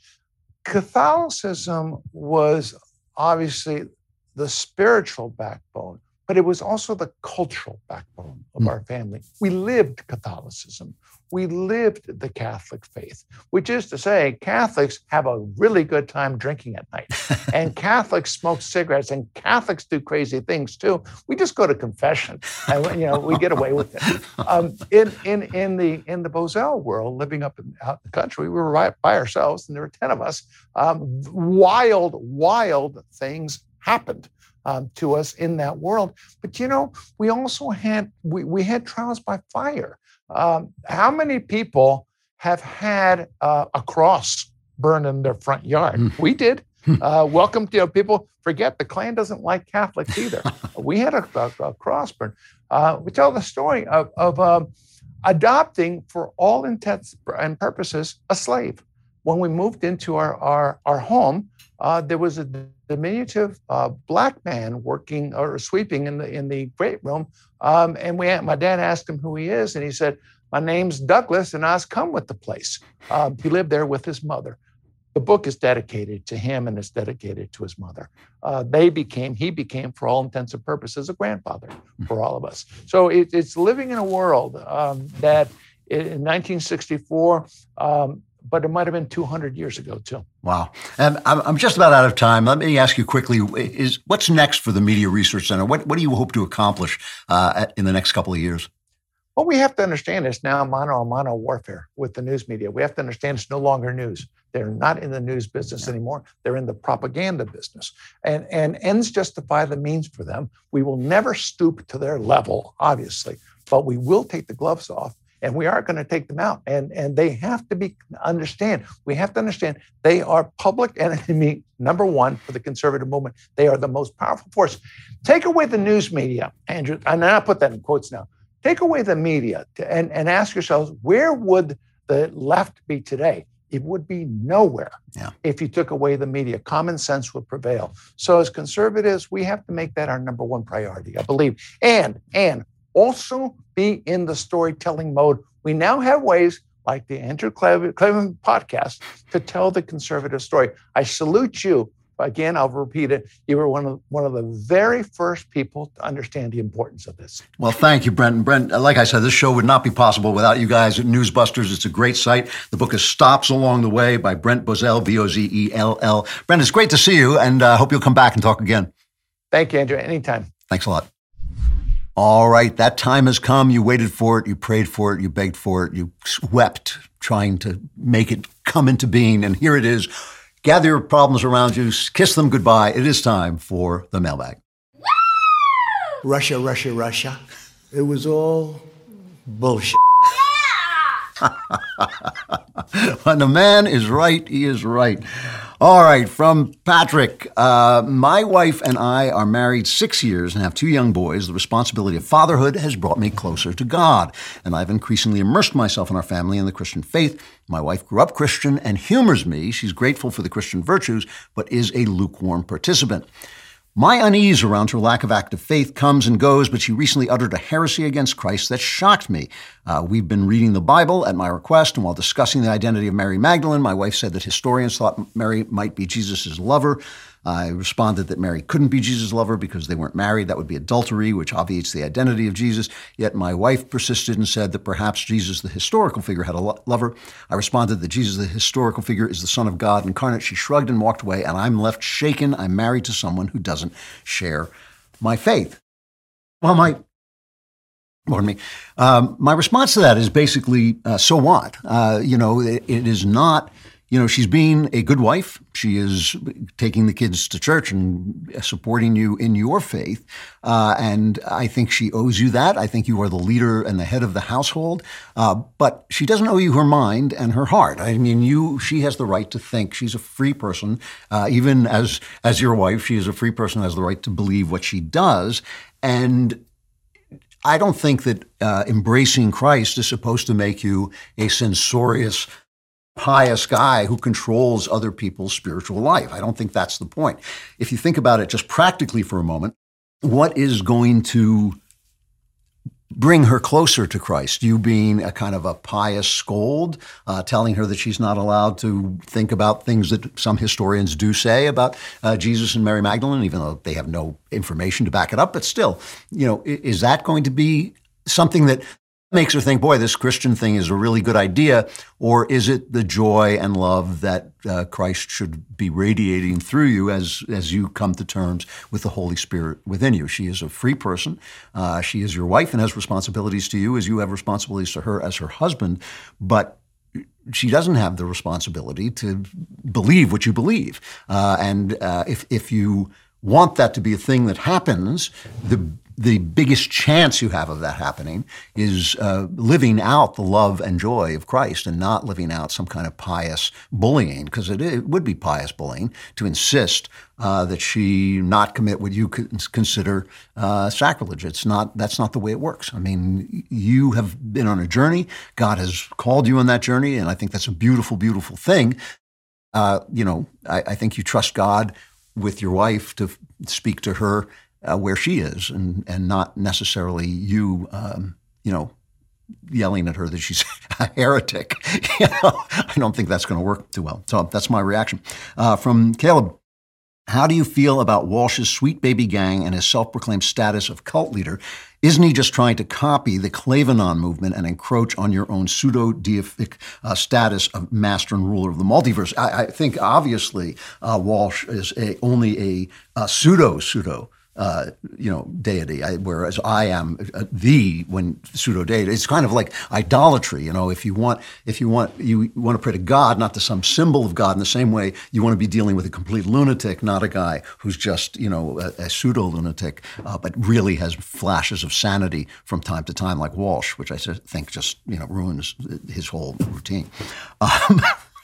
Catholicism was obviously the spiritual backbone, but it was also the cultural backbone of mm. our family. We lived Catholicism. We lived the Catholic faith, which is to say, Catholics have a really good time drinking at night, and Catholics smoke cigarettes, and Catholics do crazy things too. We just go to confession, and you know we get away with it. Um, in in in the in the Bozell world, living up in, out in the country, we were right by ourselves, and there were ten of us. Um, wild, wild things happened um, to us in that world. But you know, we also had we we had trials by fire. Um, how many people have had uh, a cross burned in their front yard? Mm. We did. Uh, welcome to you know, people. Forget the Klan doesn't like Catholics either. We had a, a, a cross burn. Uh, we tell the story of, of um, adopting, for all intents and purposes, a slave. When we moved into our our, our home, uh, there was a diminutive uh, black man working or sweeping in the in the great room. Um, and we, my dad asked him who he is, and he said, "My name's Douglas, and I was come with the place." Um, he lived there with his mother. The book is dedicated to him, and it's dedicated to his mother. Uh, they became, he became, for all intents and purposes, a grandfather for all of us. So it, it's living in a world um, that in nineteen sixty-four, um, but it might have been two hundred years ago too. Wow. And I'm just about out of time. Let me ask you quickly, is what's next for the Media Research Center? What, what do you hope to accomplish uh, in the next couple of years? What we have to understand is now mano-a-mano warfare with the news media. We have to understand it's no longer news. They're not in the news business anymore. They're in the propaganda business. And, and ends justify the means for them. We will never stoop to their level, obviously, but we will take the gloves off. And we are going to take them out. And, and they have to be understand. We have to understand they are public enemy number one for the conservative movement. They are the most powerful force. Take away the news media, Andrew, and I put that in quotes now. Take away the media to, and, and ask yourselves, where would the left be today? It would be nowhere yeah. if you took away the media. Common sense would prevail. So as conservatives, we have to make that our number one priority, I believe. And, and, also be in the storytelling mode. We now have ways like the Andrew Klavan podcast to tell the conservative story. I salute you Again, I'll repeat it. You were one of one of the very first people to understand the importance of this. Well, thank you, Brent. Brent, like I said, this show would not be possible without you guys at Newsbusters. It's a great site. The book is Stops Along the Way by Brent Bozell, B O Z E L L. Brent, it's great to see you, and I uh, hope you'll come back and talk again. Thank you, Andrew. Anytime. Thanks a lot. All right, that time has come. You waited for it. You prayed for it. You begged for it. You wept trying to make it come into being, and here it is. Gather your problems around you, kiss them goodbye. It is time for the mailbag. Russia, Russia, Russia. It was all bullshit. When the man is right, he is right. All right, from Patrick. Uh, my wife and I are married six years and have two young boys. The responsibility of fatherhood has brought me closer to God, and I've increasingly immersed myself in our family and the Christian faith. My wife grew up Christian and humors me. She's grateful for the Christian virtues, but is a lukewarm participant. My unease around her lack of active faith comes and goes, but she recently uttered a heresy against Christ that shocked me. Uh, we've been reading the Bible at my request, and while discussing the identity of Mary Magdalene, my wife said that historians thought Mary might be Jesus' lover. I responded that Mary couldn't be Jesus' lover because they weren't married. That would be adultery, which obviates the identity of Jesus. Yet my wife persisted and said that perhaps Jesus, the historical figure, had a lo- lover. I responded that Jesus, the historical figure, is the Son of God incarnate. She shrugged and walked away, and I'm left shaken. I'm married to someone who doesn't share my faith. Well, my... Pardon me. Um, my response to that is basically, uh, so what? Uh, you know, it, it is not... You know, she's being a good wife. She is taking the kids to church and supporting you in your faith. Uh, and I think she owes you that. I think you are the leader and the head of the household. Uh, but she doesn't owe you her mind and her heart. I mean, you. She has the right to think. She's a free person. Uh, even as as your wife, she is a free person, has the right to believe what she does. And I don't think that uh, embracing Christ is supposed to make you a censorious, pious guy who controls other people's spiritual life. I don't think that's the point. If you think about it just practically for a moment, what is going to bring her closer to Christ? You being a kind of a pious scold, uh, telling her that she's not allowed to think about things that some historians do say about uh, Jesus and Mary Magdalene, even though they have no information to back it up. But still, you know, is that going to be something that makes her think, boy, this Christian thing is a really good idea? Or is it the joy and love that uh, Christ should be radiating through you as as you come to terms with the Holy Spirit within you? She is a free person. Uh, she is your wife and has responsibilities to you as you have responsibilities to her as her husband. But she doesn't have the responsibility to believe what you believe. Uh, and uh, if if you want that to be a thing that happens, the The biggest chance you have of that happening is uh, living out the love and joy of Christ and not living out some kind of pious bullying, because it, it would be pious bullying to insist uh, that she not commit what you could consider uh, sacrilege. It's not. That's not the way it works. I mean, you have been on a journey. God has called you on that journey, and I think that's a beautiful, beautiful thing. Uh, you know, I, I think you trust God with your wife to f- speak to her Uh, where she is, and and not necessarily you, um, you know, yelling at her that she's a heretic. You know, I don't think that's going to work too well. So that's my reaction. Uh, from Caleb, how do you feel about Walsh's Sweet Baby Gang and his self-proclaimed status of cult leader? Isn't he just trying to copy the Clavanon movement and encroach on your own pseudo-deific uh, status of master and ruler of the multiverse? I, I think obviously uh, Walsh is a, only a, a pseudo-pseudo Uh, you know, deity, I, whereas I am uh, the when pseudo deity. It's kind of like idolatry. You know, if you want, if you want, you want to pray to God, not to some symbol of God. In the same way, you want to be dealing with a complete lunatic, not a guy who's just, you know, a, a pseudo lunatic, uh, but really has flashes of sanity from time to time, like Walsh, which I think just, you know, ruins his whole routine. Um,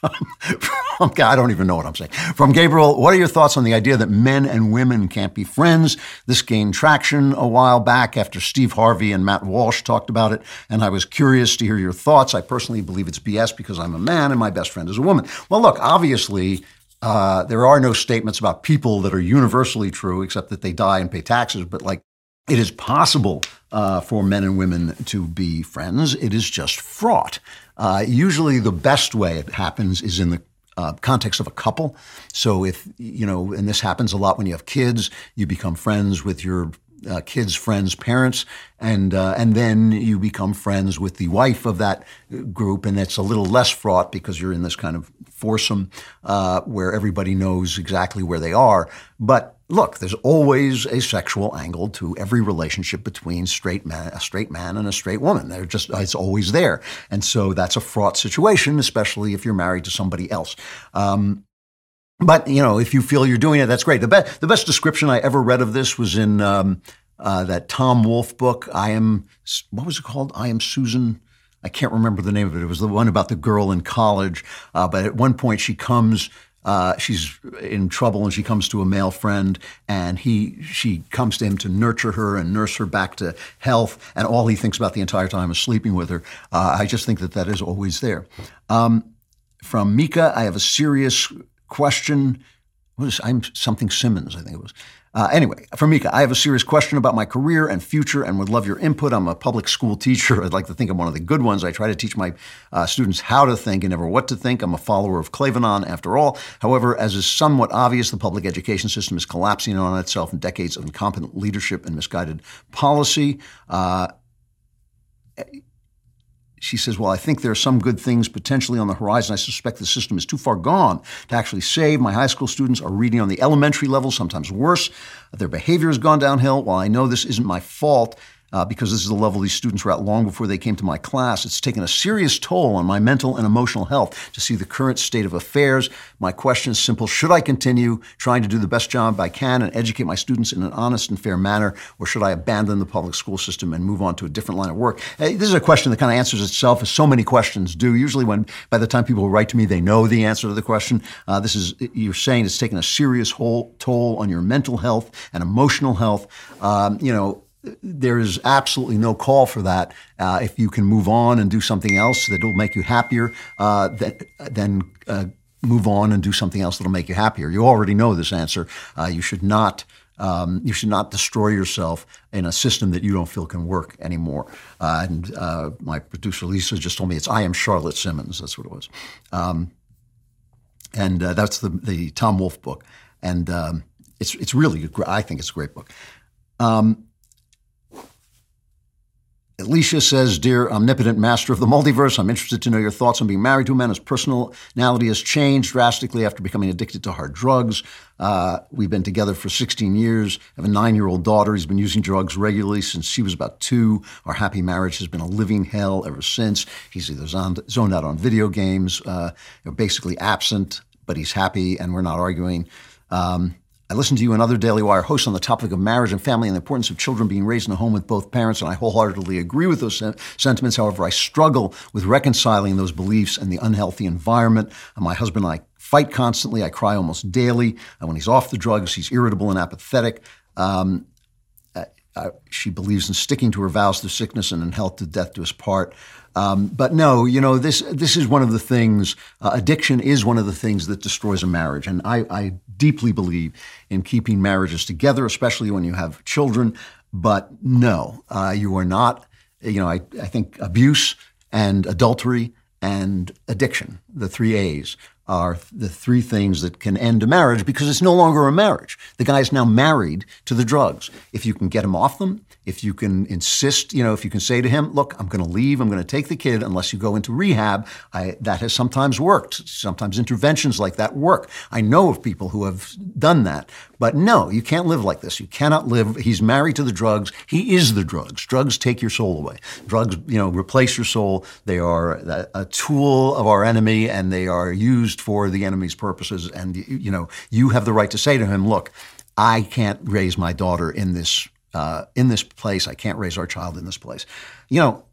Okay, I don't even know what I'm saying. From Gabriel, what are your thoughts on the idea that men and women can't be friends? This gained traction a while back after Steve Harvey and Matt Walsh talked about it, and I was curious to hear your thoughts. I personally believe it's B S because I'm a man and my best friend is a woman. Well, look, obviously, uh, there are no statements about people that are universally true, except that they die and pay taxes, but like, it is possible uh, for men and women to be friends. It is just fraught. Uh, usually the best way it happens is in the uh, context of a couple. So if, you know, and this happens a lot when you have kids, you become friends with your uh, kids' friends' parents, and uh, and then you become friends with the wife of that group, and it's a little less fraught because you're in this kind of foursome uh, where everybody knows exactly where they are. But look, there's always a sexual angle to every relationship between straight man, a straight man and a straight woman. They're just, it's always there. And so that's a fraught situation, especially if you're married to somebody else. Um, but, you know, if you feel you're doing it, that's great. The, be- the best description I ever read of this was in um, uh, that Tom Wolfe book, I Am, what was it called? I Am Susan. I can't remember the name of it. It was the one about the girl in college. Uh, but at one point she comes, uh, she's in trouble and she comes to a male friend, and he, she comes to him to nurture her and nurse her back to health. And all he thinks about the entire time is sleeping with her. Uh, I just think that that is always there. Um, from Mika, I have a serious question. What is, I'm something Simmons, I think it was. Uh, anyway, from Mika, I have a serious question about my career and future and would love your input. I'm a public school teacher. I'd like to think I'm one of the good ones. I try to teach my uh, students how to think and never what to think. I'm a follower of Clavanon, after all. However, as is somewhat obvious, the public education system is collapsing on itself in decades of incompetent leadership and misguided policy. Uh, She says, well, I think there are some good things potentially on the horizon. I suspect the system is too far gone to actually save. My high school students are reading on the elementary level, sometimes worse. Their behavior has gone downhill. While I know this isn't my fault, uh, because this is the level these students were at long before they came to my class, it's taken a serious toll on my mental and emotional health to see the current state of affairs. My question is simple. Should I continue trying to do the best job I can and educate my students in an honest and fair manner, or should I abandon the public school system and move on to a different line of work? Hey, this is a question that kind of answers itself, as so many questions do. Usually when, by the time people write to me, they know the answer to the question. Uh, this is, you're saying it's taken a serious whole toll on your mental health and emotional health. Um, you know, there is absolutely no call for that. Uh, if you can move on and do something else that will make you happier, uh, that, then uh, move on and do something else that will make you happier. You already know this answer. Uh, you should not um, you should not destroy yourself in a system that you don't feel can work anymore. Uh, and uh, my producer Lisa just told me it's I Am Charlotte Simmons. That's what it was. Um, and uh, that's the the Tom Wolfe book. And um, it's it's really, I think it's a great book. Um, Alicia says, Dear omnipotent master of the multiverse, I'm interested to know your thoughts on being married to a man whose personality has changed drastically after becoming addicted to hard drugs. Uh, we've been together for sixteen years. I have a nine-year-old daughter. He's been using drugs regularly since she was about two. Our happy marriage has been a living hell ever since. He's either zoned, zoned out on video games, uh, basically absent, but he's happy and we're not arguing. Um, I listen to you and other Daily Wire hosts on the topic of marriage and family and the importance of children being raised in a home with both parents, and I wholeheartedly agree with those sen- sentiments. However, I struggle with reconciling those beliefs and the unhealthy environment. And my husband and I fight constantly. I cry almost daily. And when he's off the drugs, he's irritable and apathetic. Um, uh, she believes in sticking to her vows through sickness and in health to death do us part. Um, but no, you know, this this is one of the things, uh, addiction is one of the things that destroys a marriage. And I, I deeply believe in keeping marriages together, especially when you have children. But no, uh, you are not, you know, I, I think abuse and adultery and addiction, the three A's, are the three things that can end a marriage because it's no longer a marriage. The guy is now married to the drugs. If you can get him off them, if you can insist, you know, if you can say to him, look, I'm going to leave, I'm going to take the kid unless you go into rehab, I, that has sometimes worked. Sometimes interventions like that work. I know of people who have done that. But no, you can't live like this. You cannot live. He's married to the drugs. He is the drugs. Drugs take your soul away. Drugs, you know, replace your soul. They are a, a tool of our enemy, and they are used for the enemy's purposes. And, you know, you have the right to say to him, look, I can't raise my daughter in this Uh, in this place. I can't raise our child in this place. You know,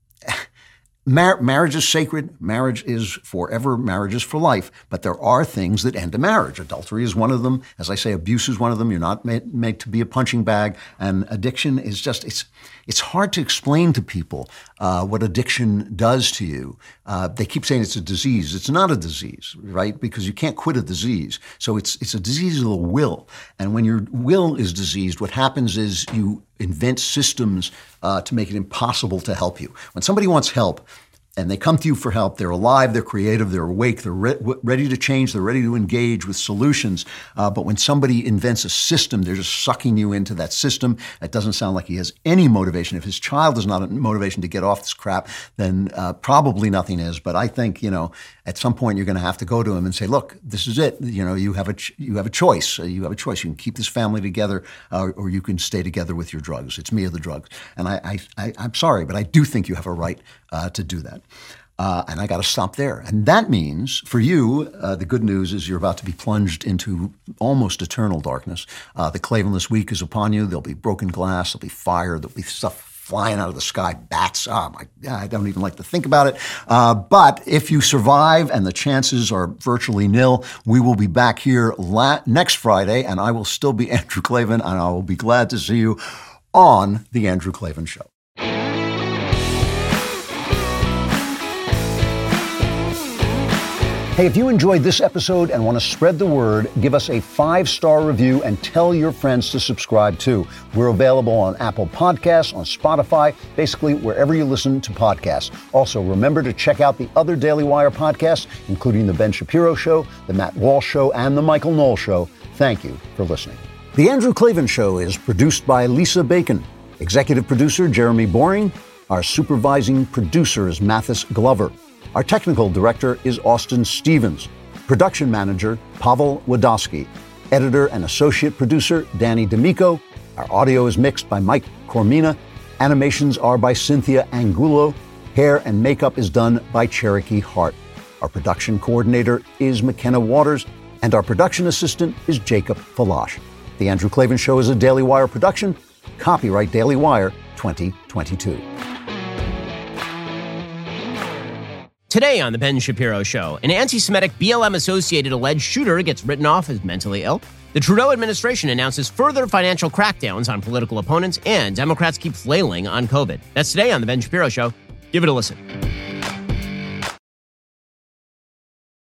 mar- marriage is sacred. Marriage is forever. Marriage is for life. But there are things that end a marriage. Adultery is one of them. As I say, abuse is one of them. You're not made, made to be a punching bag. And addiction is just, it's it's hard to explain to people uh, what addiction does to you. Uh, they keep saying it's a disease. It's not a disease, right? Because you can't quit a disease. So it's it's a disease of the will. And when your will is diseased, what happens is you invent systems uh, to make it impossible to help you. When somebody wants help, and they come to you for help. They're alive, they're creative, they're awake, they're re- ready to change, they're ready to engage with solutions. Uh, but when somebody invents a system, they're just sucking you into that system. It doesn't sound like he has any motivation. If his child is not a motivation to get off this crap, then uh, probably nothing is. But I think, you know, at some point you're going to have to go to him and say, look, this is it. You know, you have a ch- you have a choice. Uh, you have a choice. You can keep this family together, uh, or you can stay together with your drugs. It's me or the drugs. And I, I, I I'm sorry, but I do think you have a right uh, to do that. Uh, and I got to stop there. And that means, for you, uh, the good news is you're about to be plunged into almost eternal darkness. Uh, the Klavanless week is upon you. There'll be broken glass. There'll be fire. There'll be stuff flying out of the sky, bats. Oh, my God, I don't even like to think about it. Uh, but if you survive, and the chances are virtually nil, we will be back here la- next Friday, and I will still be Andrew Klavan, and I will be glad to see you on The Andrew Klavan Show. Hey, if you enjoyed this episode and want to spread the word, give us a five-star review and tell your friends to subscribe too. We're available on Apple Podcasts, on Spotify, basically wherever you listen to podcasts. Also, remember to check out the other Daily Wire podcasts, including The Ben Shapiro Show, The Matt Walsh Show, and The Michael Knowles Show. Thank you for listening. The Andrew Klavan Show is produced by Lisa Bacon. Executive producer, Jeremy Boring. Our supervising producer is Mathis Glover. Our technical director is Austin Stevens. Production manager, Pavel Wadowski. Editor and associate producer, Danny D'Amico. Our audio is mixed by Mike Cormina. Animations are by Cynthia Angulo. Hair and makeup is done by Cherokee Hart. Our production coordinator is McKenna Waters. And our production assistant is Jacob Falash. The Andrew Klavan Show is a Daily Wire production. Copyright Daily Wire twenty twenty-two. Today on The Ben Shapiro Show, an anti-Semitic B L M-associated alleged shooter gets written off as mentally ill. The Trudeau administration announces further financial crackdowns on political opponents, and Democrats keep flailing on COVID. That's today on The Ben Shapiro Show. Give it a listen.